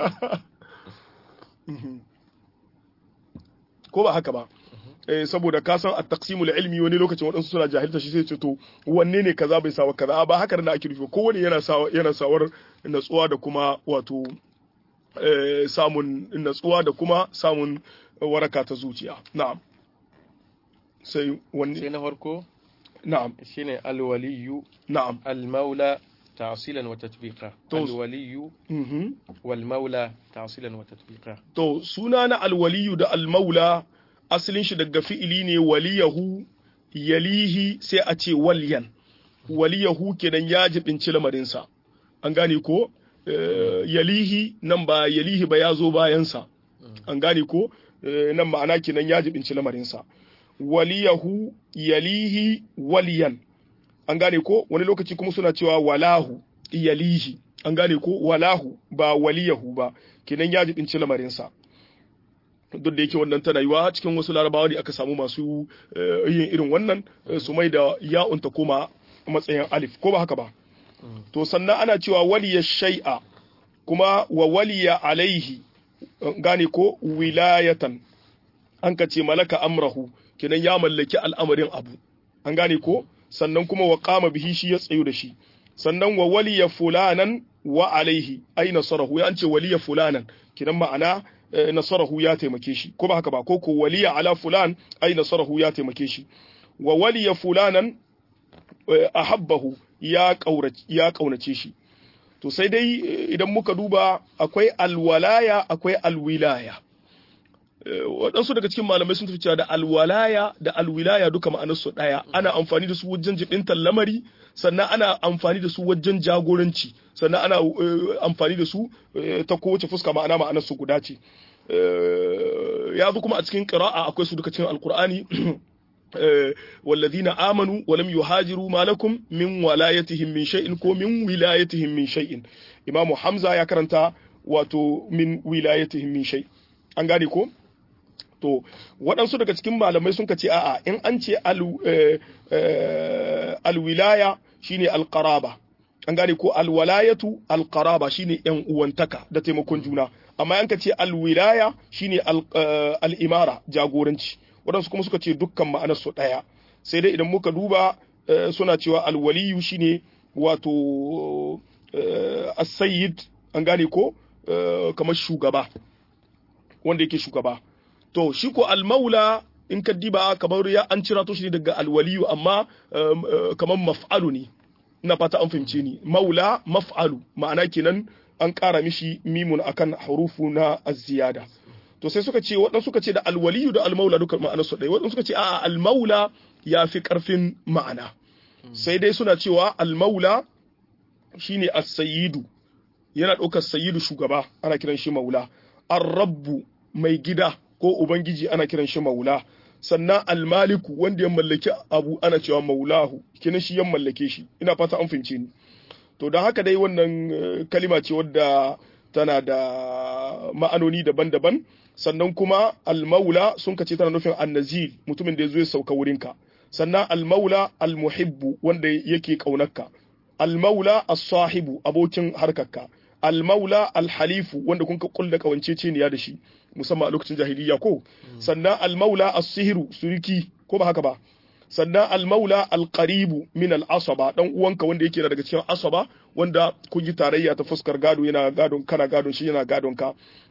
ko ba haka ba saboda ka san at-taqsimul ilmi wani lokacin wadansu suna jahilta shi sai ce to wanne ne kaza bai sawa kaza ba haka da ake nufi ko wani yana sawa yana sawar natsuwa da kuma wato samun natsuwa da kuma samun waraka ta zuciya na'am sai wanne sai na farko na'am shine al-waliyyu na'am al-maula ta'silan wa tatbiqa al-waliyyu wal maula ta'silan wa tatbiqa to suna na al-waliyyu da al-maula asalin shi daga fi'ili ne waliyahu yalihi sai a ce waliyan waliyahu kenan ya jibinci lamarinsa an gane ko yalihi nan ba yalihi ba ya zo bayansa an gane ko nan ma'ana kenan ya jibinci lamarinsa waliyahu yalihi waliyan an gane ko wani lokaci kuma suna cewa walahu yalihi an gane ko walahu ba waliyahu ba kenan ya jibinci lamarinsa duk da yake wannan tana yiwa cikin wasu larabawa ne aka samu masu yin irin wannan su mai da ya'un ta koma matsayin alif ko ba haka ba to sannan ana cewa waliya shay'a kuma wa waliya alaihi gane ko wilayatan an ka ce malaka amrahu kenan ya mallaki al'amarin abu an gane ko sannan kuma wa qama bihi shi ya tsayu da shi sannan wa waliya fulanan wa alaihi ai nasarahu ya an ce waliya fulanan kenan ma'ana nasarahu ya taimake shi ko ba haka ba ko ko waliya ala fulan ai nasarahu ya taimake shi wa waliya fulanan ahabbahu ya kaurace ya kaunace shi to sai dai idan muka duba akwai alwalaya akwai alwilaya waɗansu daga cikin malamai sun tafi cewa da alwalaya da alwilaya duka ma'anarsu ɗaya ana amfani da su wajen jibintar lamari sannan ana amfani da su wajen jagoranci sannan ana amfani da su ta kowace fuska ma'ana ma'anarsu guda ce ya zo kuma a cikin qira'a akwai su duka cikin alqur'ani والذين آمنوا ولم يهاجروا ما لكم من ولايتهم من شيء كو من ولايتهم من شيء إمام حمزة يا كرنتا واتو من ولايتهم من شيء an gane ko to waɗansu daga cikin malamai sun ce a'a in an ce alwilaya shine alqaraba an gane ko alwalayatu alqaraba shine yan uwantaka da taimakon juna amma an ka ce alwilaya shine al'imara jagoranci waɗansu kuma suka ce dukkan ma'anar su ɗaya sai dai idan muka duba suna cewa alwaliyu shine wato as-sayyid an gane ko kamar shugaba wanda yake shugaba to shi ko almaula in ka diba kamar ya an cira to shi daga alwaliyu amma kamar maf'alu ne ina fata an fahimce ni maula maf'alu ma'ana kenan an ƙara mishi mimun akan hurufu na az-ziyada to sai suka ce waɗansu suka ce da alwaliyu da almaula duka ma'anar su ɗaya waɗansu suka ce a'a almaula ya fi ƙarfin ma'ana sai dai suna cewa almaula shine as-sayyidu yana ɗaukar sayyidu shugaba ana kiran shi maula ar-rabbu mai gida ko ubangiji ana kiran shi maula sannan almaliku wanda ya mallaki abu ana cewa maulahu kinan shi ya mallake shi ina fata an fahimce ni to don haka dai wannan kalima ce wadda tana da ma'anoni daban-daban sannan kuma almaula sun kace tana nufin annazil mutumin da ya zo ya sauka wurinka sannan almaula almuhibbu wanda yake kaunarka almaula as-sahibu abokin harkarka almaula alhalifu wanda kun ka kulla kawanceceniya da shi musamman a lokacin jahiliya ko sannan almaula as-sihru suriki ko ba haka ba sannan almaula alqaribu min al-asaba dan uwanka wanda yake daga cikin asaba wanda kun yi tarayya ta fuskar gado yana gadon kana gadon shi yana gadon ka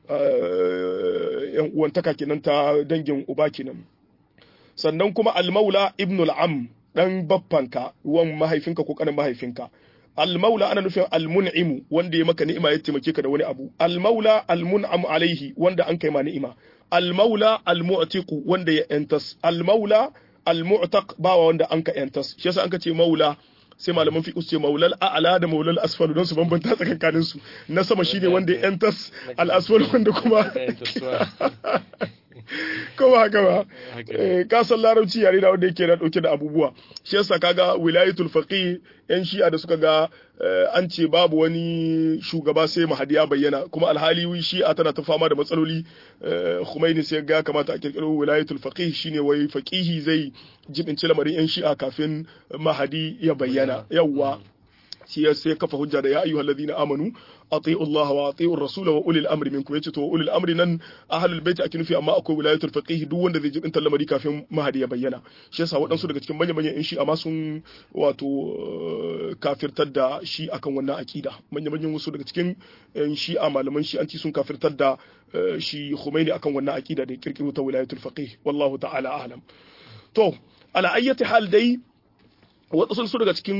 yan uwantaka kenan ta dangin uba kenan sannan kuma almaula ibnul am dan baffanka wan mahaifinka ko kanin mahaifinka almaula ana nufin almun'imu wanda ya maka ni'ima ya taimake ka da wani abu almaula almun'am alaihi wanda an kai ma ni'ima almaula almu'tiqu wanda ya yantas almaula almu'taq bawa wanda an ka yantas shi yasa an ka ce maula sai malaman fiqh su ce maulal a'la da maulal asfal don su bambanta tsakankanin su na sama shine wanda ya yantas al asfal wanda kuma ko ba haka ba ka san larabci yare da wanda yake da dauke da abubuwa shi yasa kaga wilayatul faqih yan shi'a da suka ga an ce babu wani shugaba sai mahadi ya bayyana kuma alhali shi'a tana ta fama da matsaloli Khomeini sai ga kamata a kirkiro wilayatul faqih shine wai faqihi zai jibinci lamarin yan shi'a kafin mahadi ya bayyana yawwa shi ya sai kafa hujja da ya ayyuhal ladina amanu ati'u Allah wa ati'u rasula wa ulil amri minkum yace to ulil amri nan ahlul bait ake nufi amma akwai wilayatul faqih duk wanda zai jibinta lamari kafin mahadi ya bayyana shi yasa waɗansu daga cikin manyan manyan shi amma sun wato kafirtar da shi akan wannan akida manyan manyan wasu daga cikin shi a malaman shi anti sun kafirtar da shi Khomeini akan wannan akida da kirkiro ta wilayatul faqih wallahu ta'ala a'lam to ala ayyati hal dai waɗansu su daga cikin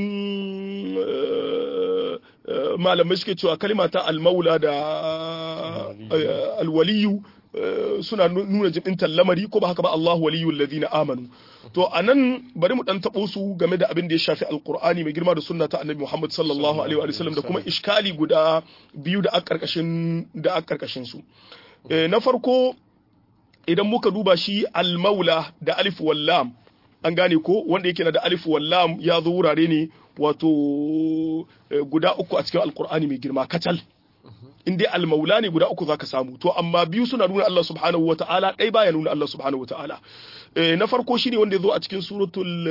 malamai suke cewa kalima ta almaula da alwaliyu suna nuna jibintar lamari ko ba haka ba Allahu waliyul ladina amanu to anan bari mu dan tabo su game da abin da ya shafi alqur'ani mai girma da sunna ta annabi Muhammad sallallahu alaihi wa sallam da kuma iskali guda biyu da aka karkashin da aka karkashin su na farko idan muka duba shi almaula da alif wal lam an gane ko wanda yake na da alif wallam ya zo wurare ne wato guda uku a cikin alkur'ani mai girma kacal in dai almaula ne guda uku zaka samu to amma biyu suna nuna Allah subhanahu wataala ɗaya baya nuna Allah subhanahu wataala na farko shine wanda ya zo a cikin suratul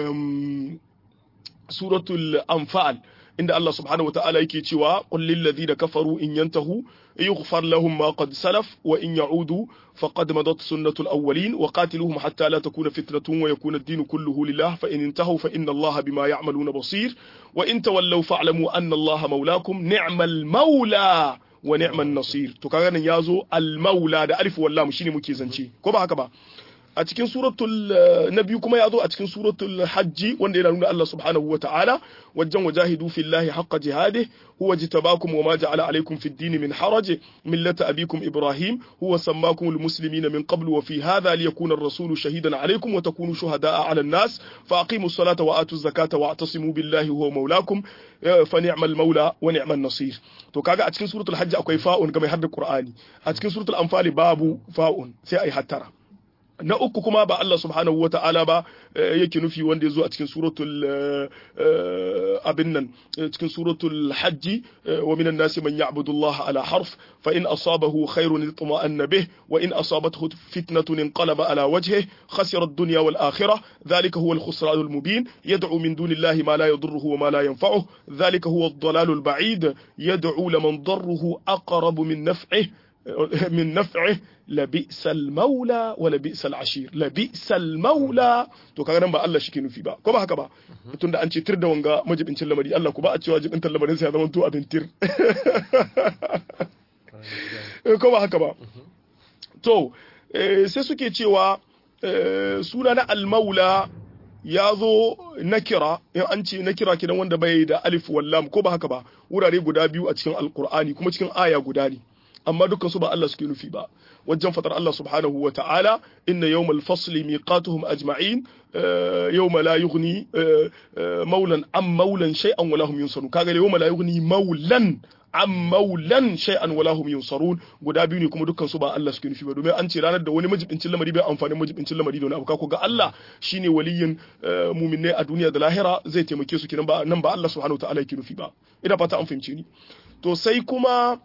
suratul anfal inda Allah subhanahu wataala yake cewa qul lil ladina kafaru in yantahu yughfar lahum ma qad salaf wa in ya'udu faqad madat sunnatul awwalin wa qatiluhum hatta la takuna fitnatun wa yakuna ad-din kulluhu lillah fa in intahu fa inna Allah bima ya'maluna basir wa in tawallaw fa'lamu anna Allah mawlakum ni'mal mawla wa ni'man nasir to kaga nan yazo al mawla da alif wal lam shine muke zance ko ba haka ba a cikin suratul nabi kuma ya zo a cikin suratul hajji wanda yana nuna Allah subhanahu wataala wajen wajahidu fillahi haqqa jihadihi huwa jitabakum wama ja'ala alaykum fid din min haraj millata abikum ibrahim huwa sammakum almuslimina min qablu wa fi hadha liyakuna ar-rasulu shahidan alaykum wa takunu shuhada'a 'ala an-nas fa aqimus salata wa atuz zakata wa'tasimu billahi huwa mawlakum fa ni'mal mawla wa ni'man nasir to kaga a cikin suratul hajji akwai fa'un ga mai hadda qur'ani a cikin suratul anfal babu fa'un sai ai hattara na uku kuma ba Allah subhanahu wata'ala ba yake nufi wanda ya zo a cikin suratul abin nan cikin suratul hajji wa minan nasi man ya'budu Allah ala harf fa in asabahu khairun itma'anna bih wa in asabathu fitnatun inqalaba ala wajhihi khasira ad-dunya wal akhirah dhalika huwa al-khusran al-mubin yad'u min dunillahi ma la yadurruhu wa ma la yanfa'uhu dhalika huwa ad-dalal al-ba'id yad'u liman darruhu aqrab min naf'ihi من نفعه لبئس المولى ولبئس العشير لبئس المولى to kaga nan ba Allah shi ke nufi ba ko ba haka ba tunda an ce tir da wanga majibincin lamari Allah ku ba a cewa jibintar lamarin sai ya zama to abin tir ko ba haka ba to sai suke cewa suna na al-maula ya zo nakira in an ce nakira kidan wanda bai da alif wallam ko ba haka ba wurare guda biyu a cikin alqur'ani kuma cikin aya guda ne amma dukkan su ba Allah suke nufi ba wajen fatar Allah subhanahu wa ta'ala inna yawmal fasli miqatuhum ajma'in yawma la yughni maulan am maulan shay'an wala hum yunsarun kaga yawma la yughni maulan am maulan shay'an wala hum yunsarun guda biyu ne kuma dukkan su ba Allah suke nufi ba domin an ce ranar da wani majibincin lamari bai amfani majibincin lamari da wani abu ka ga Allah shine waliyin mu'minai a duniya da lahira zai taimake su kinan ba nan ba Allah subhanahu wa ta'ala yake nufi ba ina fata an fahimce ni to sai kuma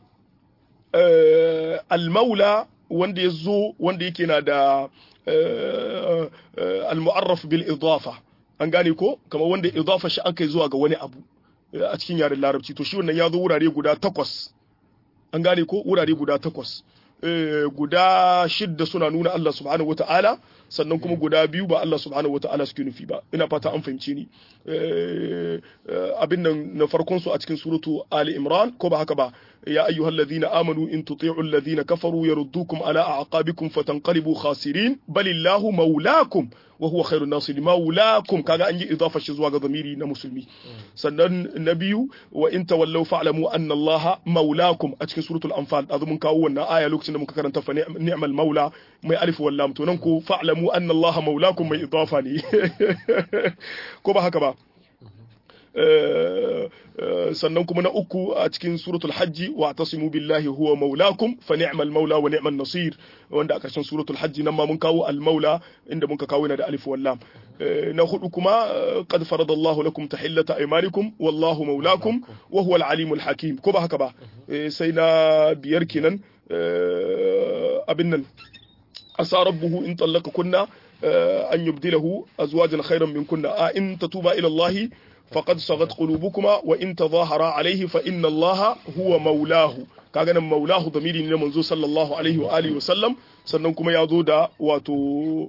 al-maula wanda ya zo wanda yake na da al-mu'arraf bil idafa an gane ko kamar wanda idafa shi an kai zuwa ga wani abu a cikin yaren larabci to shi wannan ya zo wurare guda takwas an gane ko wurare guda takwas guda shidda suna nuna Allah subhanahu wata'ala sannan kuma guda biyu ba Allah subhanahu wata'ala suke nufi ba ina fata an fahimce ni abin nan na farkon su a cikin suratu Ali Imran ko ba haka ba ya ayyuhalladhina amanu in tuti'u alladhina kafaru yaruddukum ala a'qabikum fatanqalibu khasirin balillahu maulakum wa huwa khairun nasirin maulakum kaga an yi idafa shi zuwa ga zamiri na musulmi sannan na biyu wa in tawallaw fa'lamu anna allaha maulakum a cikin suratul anfal azumun kawo wannan aya lokacin da muka karanta fa ni'mal maula mai alif wal lam to nan ko fa'lamu anna allaha maulakum mai idafa ne ko ba haka ba sannan kuma na uku a cikin suratul hajji wa tasimu billahi huwa maulakum fa ni'mal maula wa ni'man nasir wanda a ƙarshen suratul hajji nan ma mun kawo al maula inda mun ka kawo yana da alif wal lam na hudu kuma qad faradallahu lakum tahillata aymanikum wallahu maulakum wa huwa al alimul hakim ko ba haka ba sai na biyar kenan abin nan asa rabbuhu in tallaka kunna an yubdilahu azwajan khayran min kunna a in tatuba ila allahi faqad sagat qulubukuma wa in tadhahara alayhi fa inna allaha huwa maulahu kaga nan maulahu damiri ne manzo sallallahu alaihi wa alihi wasallam sannan kuma ya zo da wato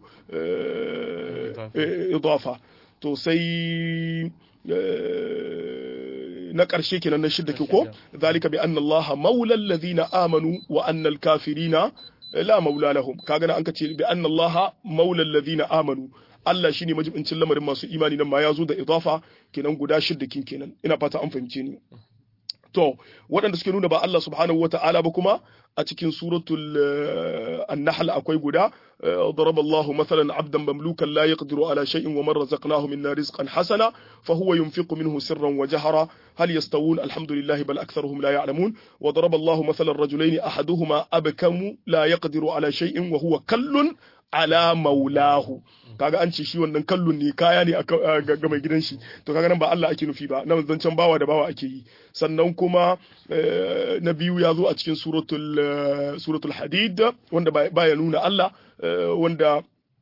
idafa to sai na ƙarshe kenan na shidda ke ko zalika bi anna allaha maula alladhina amanu wa anna alkafirina la maula lahum kaga nan an kace bi anna allaha maula alladhina amanu Allah shine majibincin lamarin masu imani nan ma ya zo da idafa kenan guda shidda kin kenan ina fata an fahimce ni to waɗanda suke nuna ba Allah subhanahu wata'ala ba kuma a cikin suratul an-nahl akwai guda ضرب الله مثلا عبدا مملوكا لا يقدر على شيء ومن رزقناه منا رزقا حسنا فهو ينفق منه سرا وجهرا هل يستوون الحمد لله بل أكثرهم لا يعلمون وضرب الله مثلا رجلين أحدهما أبكم لا يقدر على شيء وهو كل ala maulahu kaga an ce shi wannan kallon ne kaya ne ga mai gidan shi to kaga nan ba Allah ake nufi ba nan zancen bawa da bawa ake yi sannan kuma na biyu ya zo a cikin suratul suratul hadid wanda baya nuna Allah wanda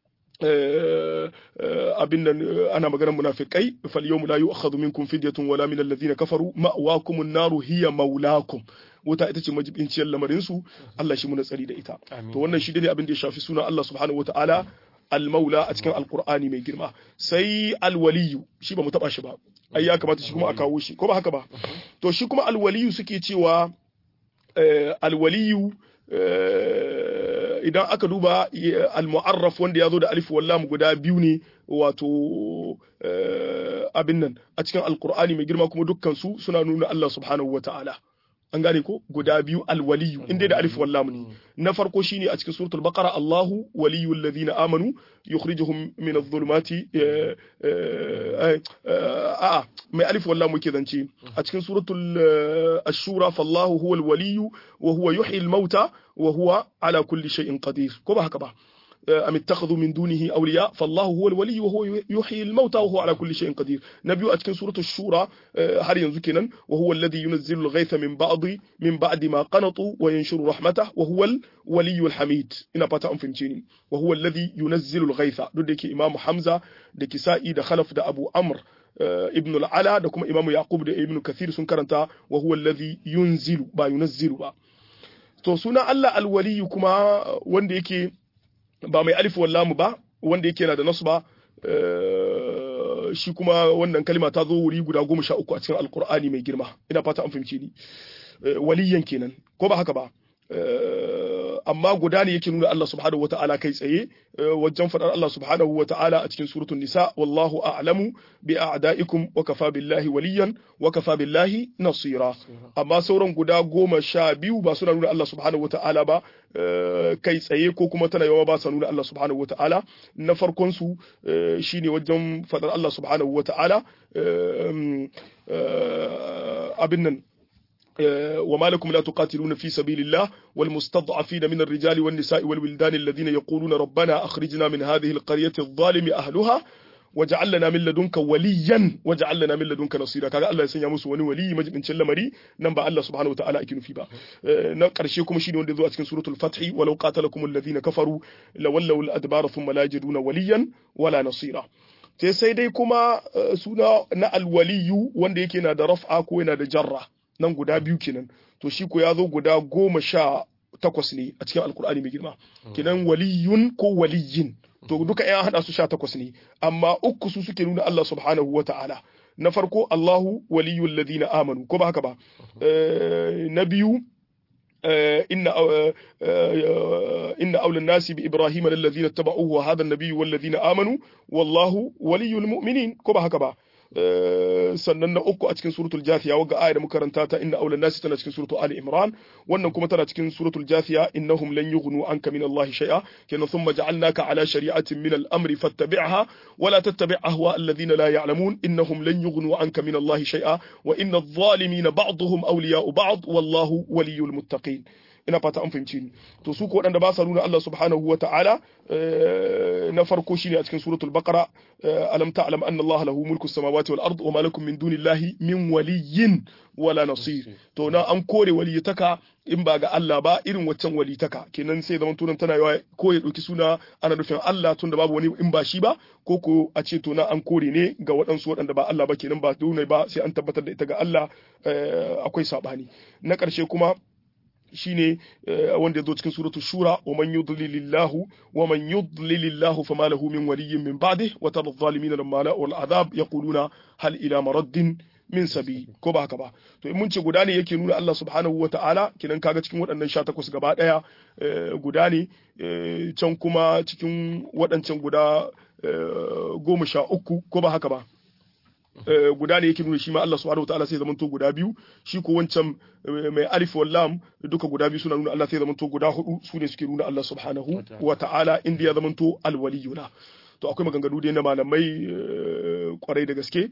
abin nan ana maganar munafikai fal yawmu la yu'khadhu minkum fidyatun wala min alladhina kafaru ma'wakumun naru hiya maulakum wuta ita ce majibinciyar lamarin su Allah shi muna tsari da ita to wannan shi ne abin da ya shafi sunan Allah subhanahu wataala al-maula a cikin alqur'ani mai girma sai al-waliyu shi ba mu taba shi ba ai ya kamata shi kuma a kawo shi ko ba haka ba to shi kuma al-waliyu suke cewa al-waliyu idan aka duba al-mu'arraf wanda ya zo da alif wallam guda biyu ne wato abin nan a cikin alqur'ani mai girma kuma dukkan su suna nuna Allah subhanahu wataala an gane ko guda biyu alwaliyu inda da alif wallam ne na farko shine a cikin suratul baqara Allahu waliyul ladina amanu yukhrijuhum min adh-dhulumati a mai alif wallam muke zance a cikin suratul ash-shura fallahu huwal waliyyu wa huwa yuhyi al-mauta wa huwa ala kulli shay'in qadir ko ba haka ba أم اتخذوا من دونه أولياء فالله هو الولي وهو يحيي الموتى وهو على كل شيء قدير نبي أتكن سورة الشورى هل ينزكنا وهو الذي ينزل الغيث من بعض من بعد ما قنطوا وينشر رحمته وهو الولي الحميد إن باتا أنفنتيني وهو الذي ينزل الغيث دك إمام حمزة دك سائي دخلف دا أبو أمر ابن العلا دكم إمام يعقوب دا ابن كثير سنكرنتا وهو الذي ينزل با ينزل با تو سنة الله الولي كما وندي ba mai alif wallamu ba wanda yake na da nasba shi kuma wannan kalma ta zo wuri guda goma sha uku a cikin alkur'ani mai girma ina fata an fahimce ni waliyan kenan ko ba haka ba amma guda ne yake nuna Allah subhanahu wata'ala kai tsaye wajen faɗar Allah subhanahu wata'ala a cikin suratul nisa wallahu a'lamu bi a'da'ikum wa kafa billahi waliyan wa kafa billahi nasira amma sauran guda goma sha biyu ba suna nuna Allah subhanahu wata'ala ba kai tsaye ko kuma tana yawa ba sa nuna Allah subhanahu wata'ala na farkon su shine wajen faɗar Allah subhanahu wata'ala abin nan وما لكم لا تقاتلون في سبيل الله والمستضعفين من الرجال والنساء والولدان الذين يقولون ربنا أخرجنا من هذه القرية الظالم أهلها واجعل لنا من لدنك وليا واجعل لنا من لدنك نصيرا kaga Allah ya sanya musu wani wali majibincin lamari nan ba Allah subhanahu wataala ake nufi ba na karshe kuma shine wanda zo a cikin suratul fath walau qatalakum alladhina kafaru lawallaw al-adbara thumma la yajiduna waliyan wala nasira sai sai dai kuma suna na alwaliyu wanda yake na da raf'a ko yana da jarra nan guda biyu kenan to shi ko ya zo guda goma sha takwas ne a cikin alkur'ani mai girma kenan waliyun ko waliyin to duka yan hada su sha takwas ne amma uku su suke nuna Allah subhanahu wata'ala na farko Allahu waliyul ladina amanu ko ba haka ba na biyu inna inna awla an-nasi bi ibrahima alladhina ittaba'uhu wa hadha an-nabiyyu wal ladina amanu wallahu waliyul mu'minin ko ba haka ba sannan na uku a cikin suratul Jathiya wagga aya da muka karanta ta inna awlan nasi tana cikin suratul Ali Imran wannan kuma tana cikin suratul Jathiya innahum lan yughnu anka min Allah shay'a kenan thumma ja'alnaka ala shari'atin min al-amri fattabi'ha wa la tattabi' ahwa alladhina la ya'lamun innahum lan yughnu anka min Allah shay'a wa inna adh-dhalimina ba'dhum awliya'u ba'd wallahu waliyyul muttaqin. ina fata an fahimci ni to su ko wadanda ba sa nuna Allah subhanahu wa ta'ala na farko shine a cikin suratul baqara alam ta'lam anna Allah lahu mulku samawati wal ard wa ma lakum min dunillahi min waliyyin wala nasir to na an kore waliyataka in ba ga Allah ba irin waccan walitaka kenan sai zaman tunan tana yawa ko ya dauki suna ana nufin Allah tunda babu wani in ba shi ba ko ko a ce to na an kore ne ga waɗansu waɗanda ba Allah ba kenan ba dole ba sai an tabbatar da ita ga Allah akwai sabani na ƙarshe kuma shine wanda ya zo cikin suratu shura wa man yudlilillahu wa man yudlilillahu fama lahu min waliyyin min ba'dihi wa tara adh-dhalimina lamma la'u al-'adhab yaquluna hal ila maraddin min sabi ko ba haka ba to in mun ce guda ne yake nuna Allah subhanahu wa ta'ala kinan kaga cikin waɗannan sha takwas gaba daya guda ne can kuma cikin waɗancan guda goma sha uku ko ba haka ba guda ne yake nuna shi ma Allah subhanahu wataala sai zamanto guda biyu shi ko wancan mai alif wal lam duka guda biyu suna nuna Allah sai zamanto guda hudu su ne suke nuna Allah subhanahu wataala inda ya zamanto alwaliyuna to akwai maganganu da na malamai kwarai da gaske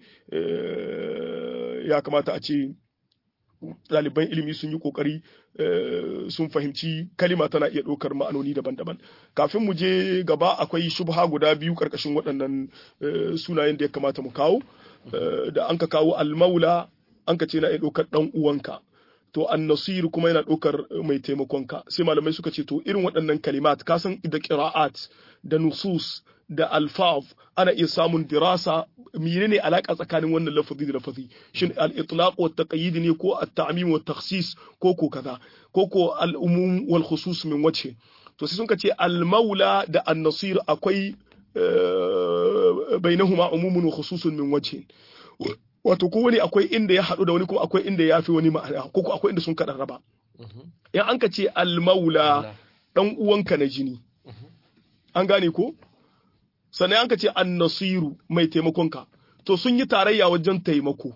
ya kamata a ce ɗaliban ilimi sun yi ƙoƙari sun fahimci kalima tana iya ɗaukar ma'anoni daban-daban kafin mu je gaba akwai shubha guda biyu ƙarƙashin waɗannan sunayen da ya kamata mu kawo da an ka kawo almaula an ka ce na iya ɗaukar ɗan uwanka to annasir kuma yana ɗaukar mai taimakonka sai malamai suka ce to irin waɗannan kalimat ka san da qira'at da nusus da alfaz ana iya samun dirasa menene alaka tsakanin wannan lafazi da lafazi shin al-itlaq wa taqyid ne ko at-ta'mim wa takhsis ko ko kaza ko ko al-umum wal khusus min wajhi to sai sun ka ce al-maula da an-nasir akwai bainahuma umumun wa khususun min wajhi wato ko wani akwai inda ya hadu da wani kuma akwai inda ya fi wani ma'ana ko ko akwai inda sun kada raba in an ka ce al-maula dan uwanka na jini an gane ko sannan an ka ce an-nasiru mai taimakonka to sun yi tarayya wajen taimako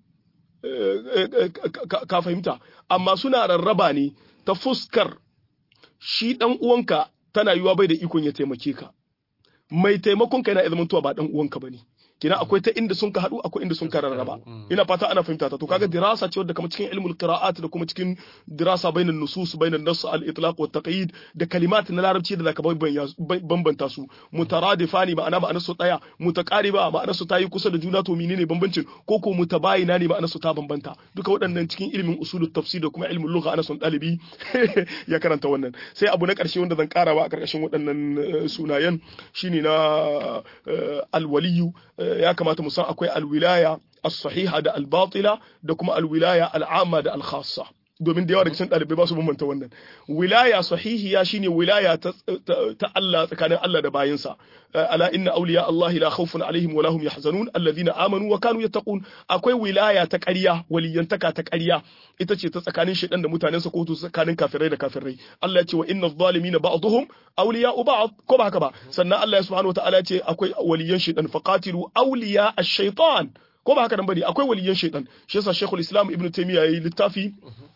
ka fahimta amma suna rarraba ne ta fuskar shi dan uwanka tana yiwa bai da ikon ya taimake ka mai taimakonka yana zamantowa ba dan uwanka bane kina akwai ta inda sun ka hadu akwai inda sun ka rarraba ina fata ana fahimta ta to kaga dirasa ce wadda kamar cikin ilmul qira'at da kuma cikin dirasa bainan nusus bainan nass al itlaq wa taqyid da kalimat na larabci da zaka bambanta su mutaradifani ma'ana ma'anar su daya mutaqariba ma'anar su tayi kusa da juna to menene bambancin ko ko mutabayina ne ma'anar su ta bambanta duka waɗannan cikin ilmin usulut tafsir da kuma ilmul lugha ana son dalibi ya karanta wannan sai abu na ƙarshe wanda zan karawa a ƙarƙashin waɗannan sunayen shine na alwaliyu ya kamata mu san akwai alwilaya as-sahiha da al-batila da kuma alwilaya al-amma da al-khassa domin da yawa daga cikin ɗalibai ba su bambanta wannan wilaya sahihiya shine wilaya ta, ta Allah tsakanin Allah da bayinsa ala inna awliya Allah la khawfun alaihim wa lahum yahzanun alladhina amanu wa kanu yattaqun akwai wilaya ta ƙarya waliyantaka ta ƙarya ita ce ta tsakanin shaidan da mutanensa ko tsakanin kafirai da kafirai Allah ya ce wa inna adh-dhalimina ba'dhum awliya'u ba'd ko ba haka ba sannan Allah subhanahu wa ta'ala ya ce akwai waliyan shaidan faqatilu awliya ash-shaytan ko ba haka nan bane akwai waliyan shaitan shi yasa Sheikhul Islam Ibn Taymiyyah yayi littafi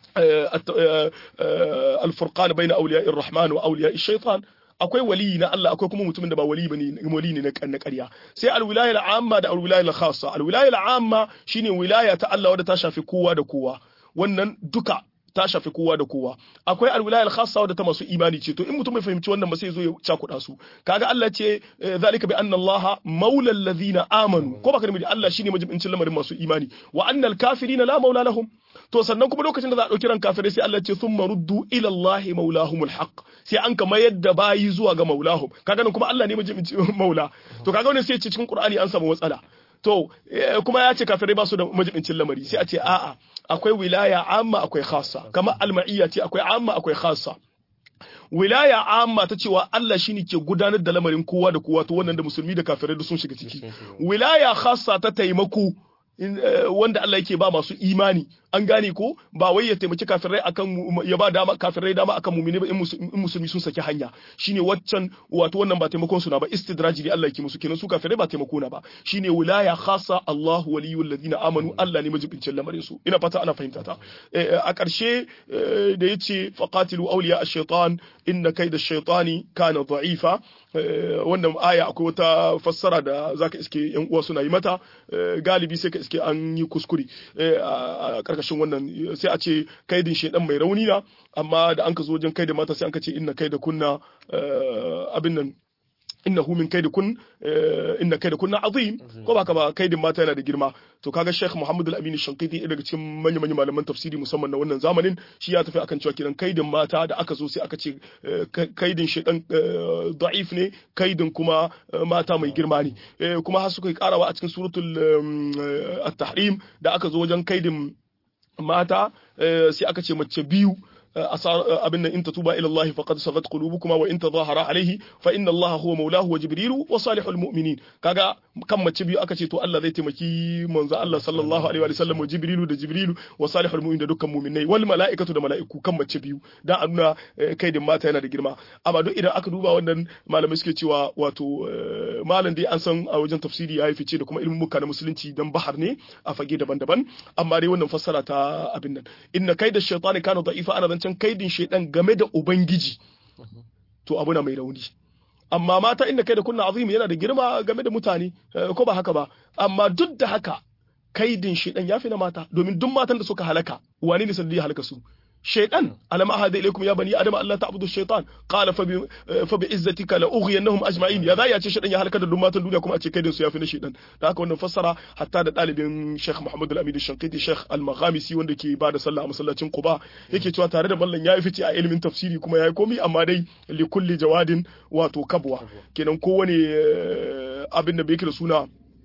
al-furqan bayna awliya'ir rahman wa awliya'ish shaitan akwai wali na Allah akwai kuma mutumin da ba wali bane wali ne na ƙarya sai al-wilaya al-amma da al-wilaya al-khassa al-wilaya al-amma shine wilaya ta Allah wadda ta shafi kowa da kowa wannan duka ta shafi kowa da kowa akwai alwilaya al-khassa wadda ta masu imani ce to in mutum bai fahimci wannan ba sai zo ya cakuɗa su kaga Allah ce zalika bi anna Allah maula alladhina amanu ko baka da Allah shine majibincin lamarin masu imani wa annal kafirina la maula lahum to sannan kuma lokacin da za a dauki ran kafirai sai Allah ce thumma ruddu ila Allah maulahumul haqq sai an kama yadda bayi zuwa ga maulahum kaga nan kuma Allah ne majibincin maula to kaga wannan sai ce cikin Qur'ani an samu matsala to kuma ya ce kafirai ba su da majibincin lamari sai a ce a'a akwai wilaya amma akwai khassa kamar alma'iyya ce akwai amma akwai khassa wilaya amma ta cewa Allah shine ke gudanar da lamarin kowa da kowa to wannan da musulmi da kafirai da sun shiga ciki wilaya khassa ta taimako wanda Allah yake ba masu imani an gane ko ba wai ya taimaki kafirai akan ya ba dama kafirai dama akan mu'mini ba in musulmi sun saki hanya shine waccan wato wannan ba taimakon su na ba istidraji ne Allah yake musu kenan su kafirai ba taimako na ba shine wilaya khassa Allah waliyul ladina amanu Allah ne majibincin lamarin su ina fata ana fahimta ta a ƙarshe da yace faqatilu awliya ash-shaytan inna kayda ash-shaytani kana da'ifa wannan aya akwai wata fassara da zaka iske yan uwa suna yi mata galibi sai ka iske an yi kuskure a karkashin wannan sai a ce kaidin shedan mai rauni na amma da an ka zo wajen kaidin mata sai an ka ce inna kaida kunna abin nan innahu min kaidikun inna kaidakunna azim ko baka ba kaidin mata yana da girma to kaga Sheikh Muhammad Al-Amin Shanqiti daga cikin manyan manyan malaman tafsiri musamman na wannan zamanin shi ya tafi akan cewa kiran kaidin mata da aka zo sai aka ce kaidin shedan da'if ne kaidin kuma mata mai girma ne kuma har suka yi karawa a cikin suratul at-tahrim da aka zo wajen kaidin mata sai aka ce mace biyu abin nan in tatuba ila Allah faqad sagat qulubukuma wa in tadhahara alayhi fa inna Allah huwa mawlahu wa jibrilu wa salihul mu'minin kaga kan mace biyu aka ce to Allah zai taimaki manzo Allah sallallahu alaihi wa sallam wa jibrilu da jibrilu wa salihul mu'min da dukkan mu'minai wal mala'ikatu da mala'iku kan mace biyu dan a nuna kaidin mata yana da girma amma duk idan aka duba wannan malamai suke cewa wato malam dai an san a wajen tafsiri ya yi fice da kuma ilmin muka na musulunci dan bahar ne a fage daban-daban amma dai wannan fassara ta abin nan inna kaida shaytani kana da'ifa ana zancen kaidin shaydan game da ubangiji to abu na mai rauni amma mata inda kai da kunna azimi yana da girma game da mutane ko ba haka ba amma duk da haka kaidin shaydan yafi na mata domin duk matan da suka halaka wani ne sanadi halaka su shaytan alam ahada ilaykum ya bani adam alla ta'budu ash-shaytan qala fa bi fa bi izzatika la ughiyannahum ajma'in ya zai ya ce shaytan ya halaka da duk matan duniya kuma a ce kaidin su yafi na shaytan da haka wannan fassara hatta da dalibin Sheikh Muhammad Al-Amin Al-Shanqiti Sheikh Al-Maghamisi wanda ke bada sallah a masallacin Quba yake cewa tare da mallan yayi fice a ilimin tafsiri kuma yayi komi amma dai li kulli jawadin wato kabwa kenan kowane abin da bai kira suna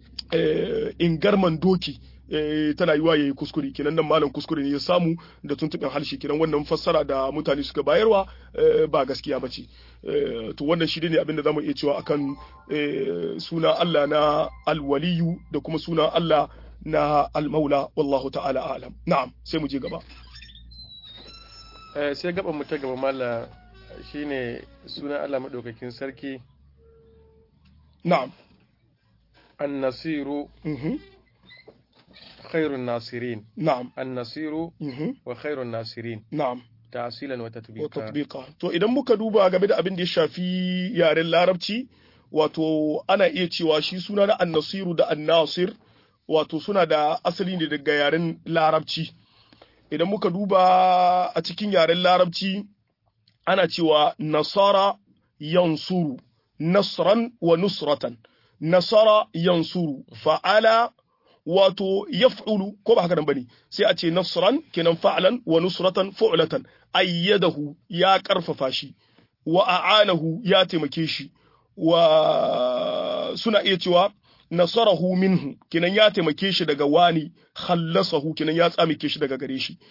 ingarman doki tana yiwa yayi kuskure kenan nan malam kuskure ne ya samu da tuntuɓin harshe kenan wannan fassara da mutane suka bayarwa ba gaskiya bace to wannan shi ne abin da zamu iya cewa akan suna Allah na alwaliyu da kuma suna Allah na almaula wallahu ta'ala a'lam na'am sai mu je gaba sai gaban mu ta gaba malla shine sunan Allah madaukakin sarki na'am an-nasiru خير الناصرين نعم النصير وخير الناصرين نعم تأصيلا وتطبيقا وتطبيقا to idan muka duba game da abin da ya shafi yaren larabci wato ana iya cewa shi suna na an-nasiru da an-nasir wato suna da asali ne daga yaren larabci idan muka duba a cikin yaren larabci ana cewa nasara yansuru nasran wa nusratan nasara yansuru fa'ala wato yaf'ulu ko ba haka nan bane sai a ce nasran kenan fa'lan wa nusratan fu'latan ayyadahu ya karfafa shi wa a'anahu ya taimake shi wa suna iya cewa nasarahu minhu kenan ya taimake shi daga wani khallasahu kenan ya tsamike shi daga gare shi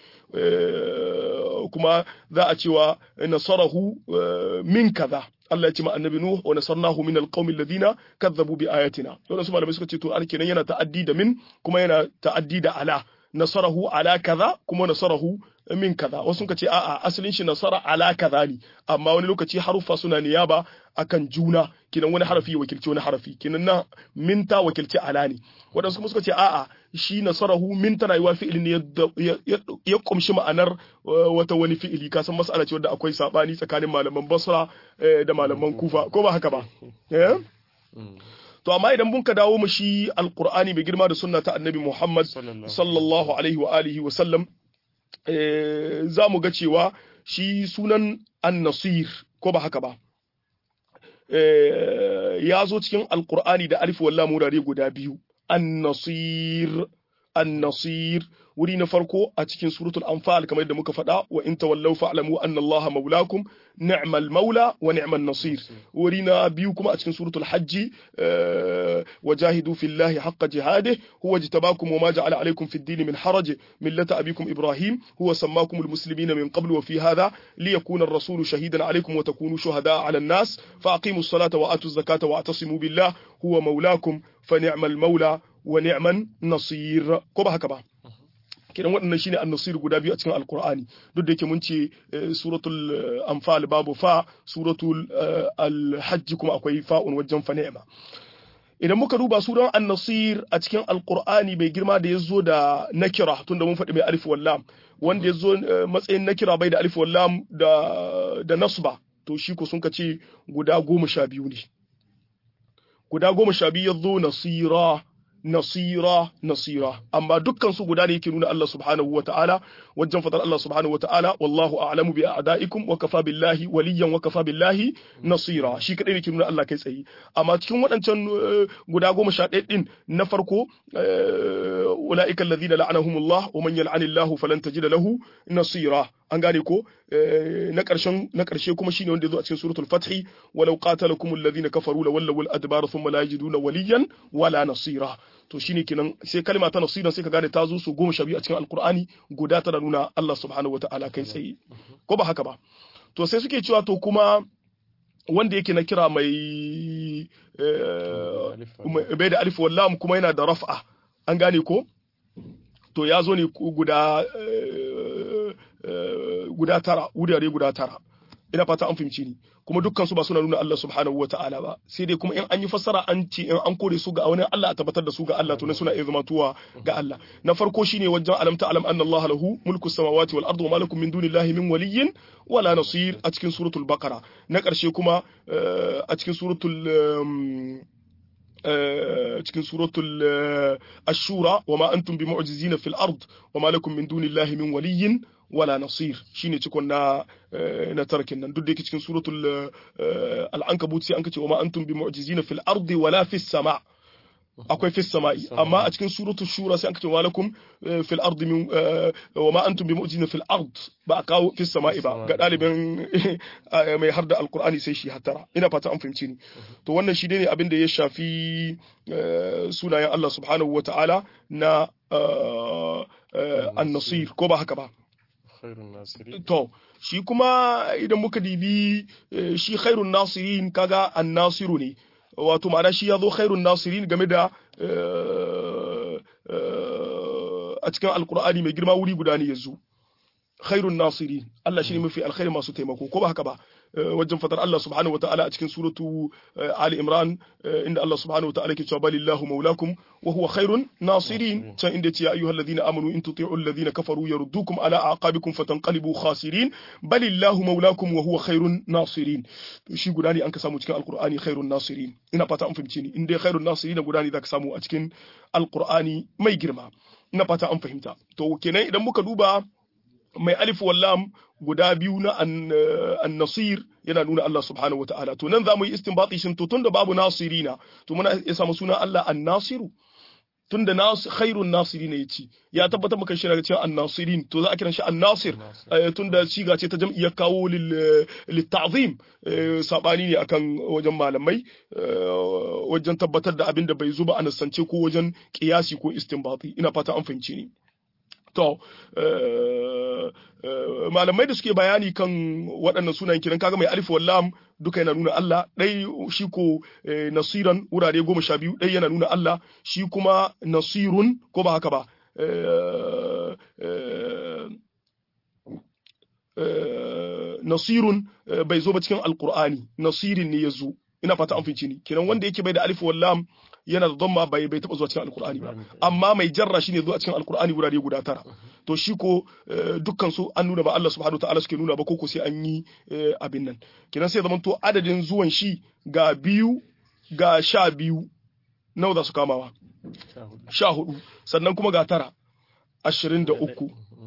kuma za a cewa nasarahu min kaza Allah ya ce ma annabi Nuh wa nasarnahu min alqawmi alladhina kadzabu bi ayatina to su malamai suka ce to an kenan yana ta'addi da min kuma yana ta'addi da ala nasarahu ala kaza kuma nasarahu min kaza wasu suka ce a'a asalin shi nasara ala kaza ne amma wani lokaci harufa suna niyaba akan juna kinan wani harafi ya wakilci wani harafi kinan na min ta wakilci ala ne wadansu kuma suka ce a'a shi nasarahu min tana yiwa fi'ili ne ya kumshi ma'anar wata wani fi'ili ka san mas'ala ce wanda akwai sabani tsakanin malaman Basra da malaman Kufa ko ba haka ba eh to amma idan mun ka dawo mu shi alqur'ani mai girma da sunna ta annabi Muhammad sallallahu alaihi wa alihi wa sallam za mu ga cewa shi sunan an-nasir ko ba haka ba ya zo cikin alqur'ani da alif wallam wurare guda biyu an-nasir an-nasir wuri na farko a cikin suratul anfal kamar yadda muka faɗa wa in tawallaw fa'lamu anna allaha maulakum ni'mal maula wa ni'man nasir wuri na biyu kuma a cikin suratul hajji wajahidu fillahi haqqa jihadihi huwa jtabakum wa ma ja'ala alaykum fid din min haraj millata abikum ibrahim huwa sammakum almuslimina min qabl wa fi hadha liyakuna ar-rasulu shahidan alaykum wa takunu shuhada 'ala an-nas fa aqimus salata wa atuz zakata wa atasimu billah huwa maulakum fa ni'mal maula wa ni'man nasir ko ba haka ba kidan waɗannan shine an-nasir guda biyu a cikin alqur'ani duk da yake mun ce suratul anfal babu fa suratul al-hajj kuma akwai fa'un wajen fa ni'ma idan muka duba suran an-nasir a cikin alqur'ani bai girma da yazo da nakira tunda mun faɗi mai alif wal lam wanda yazo matsayin nakira bai da alif wal lam da da nasba to shi ko sun kace guda goma sha biyu ne guda goma sha biyu yazo nasira nasira nasira amma dukkan su guda ne yake nuna Allah subhanahu wataala wajen fadar Allah subhanahu wataala wallahu a'lamu bi a'daikum wa kafa billahi waliyan wa kafa billahi nasira shi kadai ne yake nuna Allah kai tsaye amma cikin waɗancan guda goma sha ɗaya din na farko ulaika alladhina la'anahumullah wa man yal'anillahu falan tajida lahu nasira an gane ko na ƙarshen na ƙarshe kuma shine wanda yazo a cikin suratul fathi walau qatalakumul ladina kafaru lawallu adbara thumma la yajiduna waliyan wala nasira to shine kenan sai kalma ta nasira sai ka gane ta zo su goma sha biyu a cikin alqur'ani guda tana nuna Allah subhanahu wataala kai tsaye ko ba haka ba to sai suke cewa to kuma wanda yake na kira mai bai da alif wal lam kuma yana da raf'a an gane ko to ya zo ne guda guda tara wurare guda tara ina fata an fahimci ni kuma dukkan su ba suna nuna Allah subhanahu wata'ala ba sai dai kuma in an yi fassara an ce in an kore su ga wani Allah a tabbatar da su ga Allah to ne suna iya zama tuwa ga Allah na farko shine wajen alam ta alam anna Allah lahu mulku samawati wal ardi wa ma lakum min dunillahi min waliyyin wala nasir a cikin suratul baqara na karshe kuma a cikin suratul cikin suratul ash-shura wa ma antum bimu'jizina fil ard wa ma lakum min dunillahi min waliyyin wala nasir shine cikon na na tarkin nan duk da yake cikin suratul al-ankabut sai an kace wa ma antum bimu'jizina fil ardi wala fis sama' akwai fis sama'i amma a cikin suratul shura sai an kace wa lakum fil ardi min wa ma antum bimu'jizina fil ard ba a kawo fis sama'i ba ga dalibin mai harda alqur'ani sai shi hatara ina fata an fahimci ni to wannan shi ne abin da ya shafi sunayen Allah subhanahu wataala na an-nasir ko ba haka ba to shi kuma idan muka dibi shi khairun nasirin kaga an-nasiru ne wato ma'ana shi yazo khairun nasirin game da a cikin alqur'ani mai girma wuri guda ne yazo khairun nasirin Allah shine mafi alkhairi masu taimako ko ba haka ba wajen fatar Allah subhanahu wataala a cikin suratu Ali Imran inda Allah subhanahu wataala ke cewa balillahu maulakum wa huwa khairun nasirin can inda ce ya ayyuhal ladina amanu in tuti'u alladhina kafaru yaruddukum ala aqabikum fatanqalibu khasirin balillahu maulakum wa huwa khairun nasirin shi guda ne an ka samu cikin alqur'ani khairun nasirin ina fata an fahimce ni in dai khairun nasirin guda ne zaka samu a cikin alqur'ani mai girma ina fata an fahimta to kenan idan muka duba mai alif wallam guda biyu na an-nasir yana nuna Allah subhanahu wataala to nan zamu yi istinbati shin to tunda babu nasirina to muna iya samu sunan Allah an-nasiru tunda nas khairun nasirina yace ya tabbata maka shi daga cikin an-nasirin to za a kiran shi an-nasir tunda shiga ce ta jam'iyyar kawo lil ta'zim sabani ne akan wajen malamai wajen tabbatar da abin da bai zuba a nasance ko wajen kiyasi ko istinbati ina fata an fahimci ni to malamai da suke bayani kan waɗannan sunayen kiran kaga mai alif wallam duka yana nuna Allah ɗai shi ko nasiran wurare goma sha biyu ɗai yana nuna Allah shi kuma nasirun ko ba haka ba nasirun bai zo ba cikin alkur'ani nasirin ne ya zo ina fata an finci ni kiran wanda yake bai da alif wallam yana da dhamma bai bai taba zuwa cikin alkur'ani ba amma mai jarra shine zuwa cikin alkur'ani wurare guda tara to shi ko dukkan su an nuna ba Allah subhanahu wataala suke nuna ba koko sai an yi abin nan kinan sai zaman to adadin zuwan shi ga biyu ga sha biyu nawa za su kamawa sha hudu sannan kuma ga tara ashirin da uku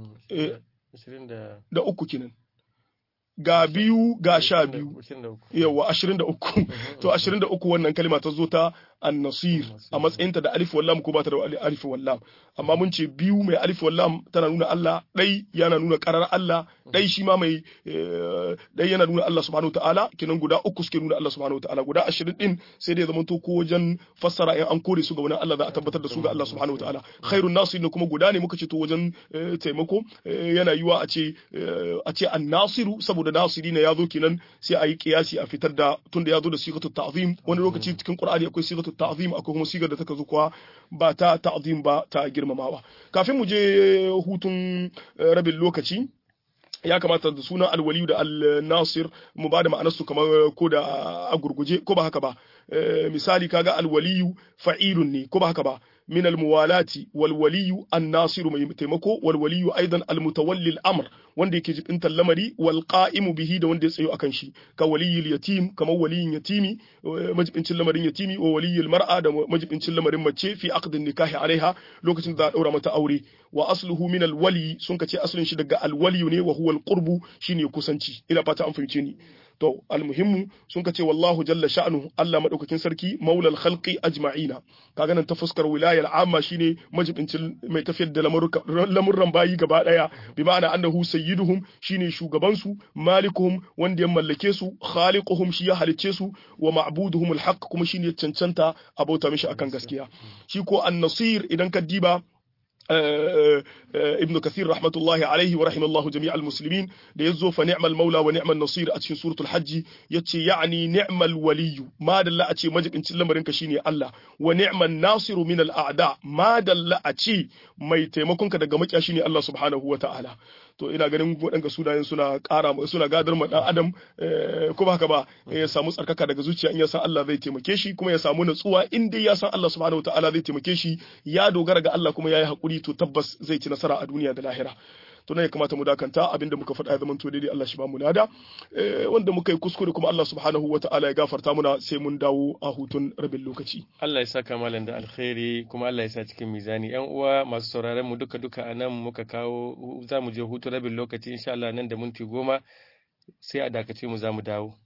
da uku kinan ga biyu ga sha biyu yawa ashirin da uku to ashirin da uku wannan kalma ta zo ta an-nasir a matsayinta da alif wallam ko ba ta da alif wallam amma mun ce biyu mai alif wallam tana nuna Allah dai yana nuna karar Allah dai shi ma mai dai yana nuna Allah subhanahu wataala kinan guda uku suke nuna Allah subhanahu wataala guda ashirin din sai dai zaman to ko wajen fassara in an kore su ga wani Allah za a tabbatar da su ga Allah subhanahu wataala khairun nasir ne kuma guda ne muka ce to wajen taimako yana yiwa a ce a ce an-nasiru saboda nasiri ne yazo kenan sai a yi kiyasi a fitar da tunda yazo da sigatu ta'zim wani lokaci cikin Qur'ani akwai sigatu ta'zim akwai kuma sigar da take zuwa ba ta ta'zim ba ta girmamawa kafin mu je hutun rabin lokaci ya kamata da sunan alwaliyu da al-nasir mu ba da ma'anarsu kamar ko da a gurguje ko ba haka ba misali kaga alwaliyu fa'ilun ne ko ba haka ba min almuwalati walwaliyu an-nasiru mai taimako walwaliyu aidan almutawalli al-amr wanda yake jibintar lamari wal qa'imu bihi da wanda ya tsayo akan shi ka waliyul yatim kamar waliyin yatimi majibincin lamarin yatimi wa waliyul mar'a da majibincin lamarin mace fi aqdin nikahi alaiha lokacin da daura mata aure wa asluhu min alwali sun kace asalin shi daga alwaliyu ne wa huwa alqurbu shine kusanci ina fata an fahimce ni to almuhimmu sun kace wallahu jalla sha'nu Allah madaukakin sarki maulal khalqi ajma'ina kaga nan ta fuskar wilayar amma shine majibincin mai tafiyar da lamurran bayi gaba daya bi ma'ana annahu sayyiduhum shine shugaban su malikuhum wanda ya mallake su khaliquhum shi ya halicce su wa ma'buduhum alhaq kuma shine cancanta abota mishi akan gaskiya shi ko an-nasir idan ka diba ابن كثير رحمة الله عليه ورحمه الله جميع المسلمين ليزو فنعم المولى ونعم النصير أتشين سورة الحج يتشي يعني نعم الولي ما دل أتشي مجب انت لمرين كشيني الله ونعم الناصر من الأعداء ما دل أتشي ما يتمكن كدقمك أشيني الله سبحانه وتعالى to ina ganin waɗanda sunayen suna ƙara suna gadar ma ɗan adam kuma haka ba ya samu tsarkaka daga zuciya in ya san Allah zai taimake shi kuma ya samu natsuwa in dai ya san Allah subhanahu wataala zai taimake shi ya dogara ga Allah kuma ya yi haƙuri to tabbas zai ci nasara a duniya da lahira to ne ya kamata mu dakanta abinda muka faɗa ya zama to daidai Allah shi ba mu lada wanda muka yi kuskure kuma Allah subhanahu wataala ya gafarta muna sai mun dawo a hutun rabin lokaci Allah ya saka malam da alkhairi kuma Allah ya sa cikin mizani yan uwa masu sauraron mu duka duka anan muka kawo za mu je hutun rabin lokaci insha Allah nan da minti goma sai a dakace mu za mu dawo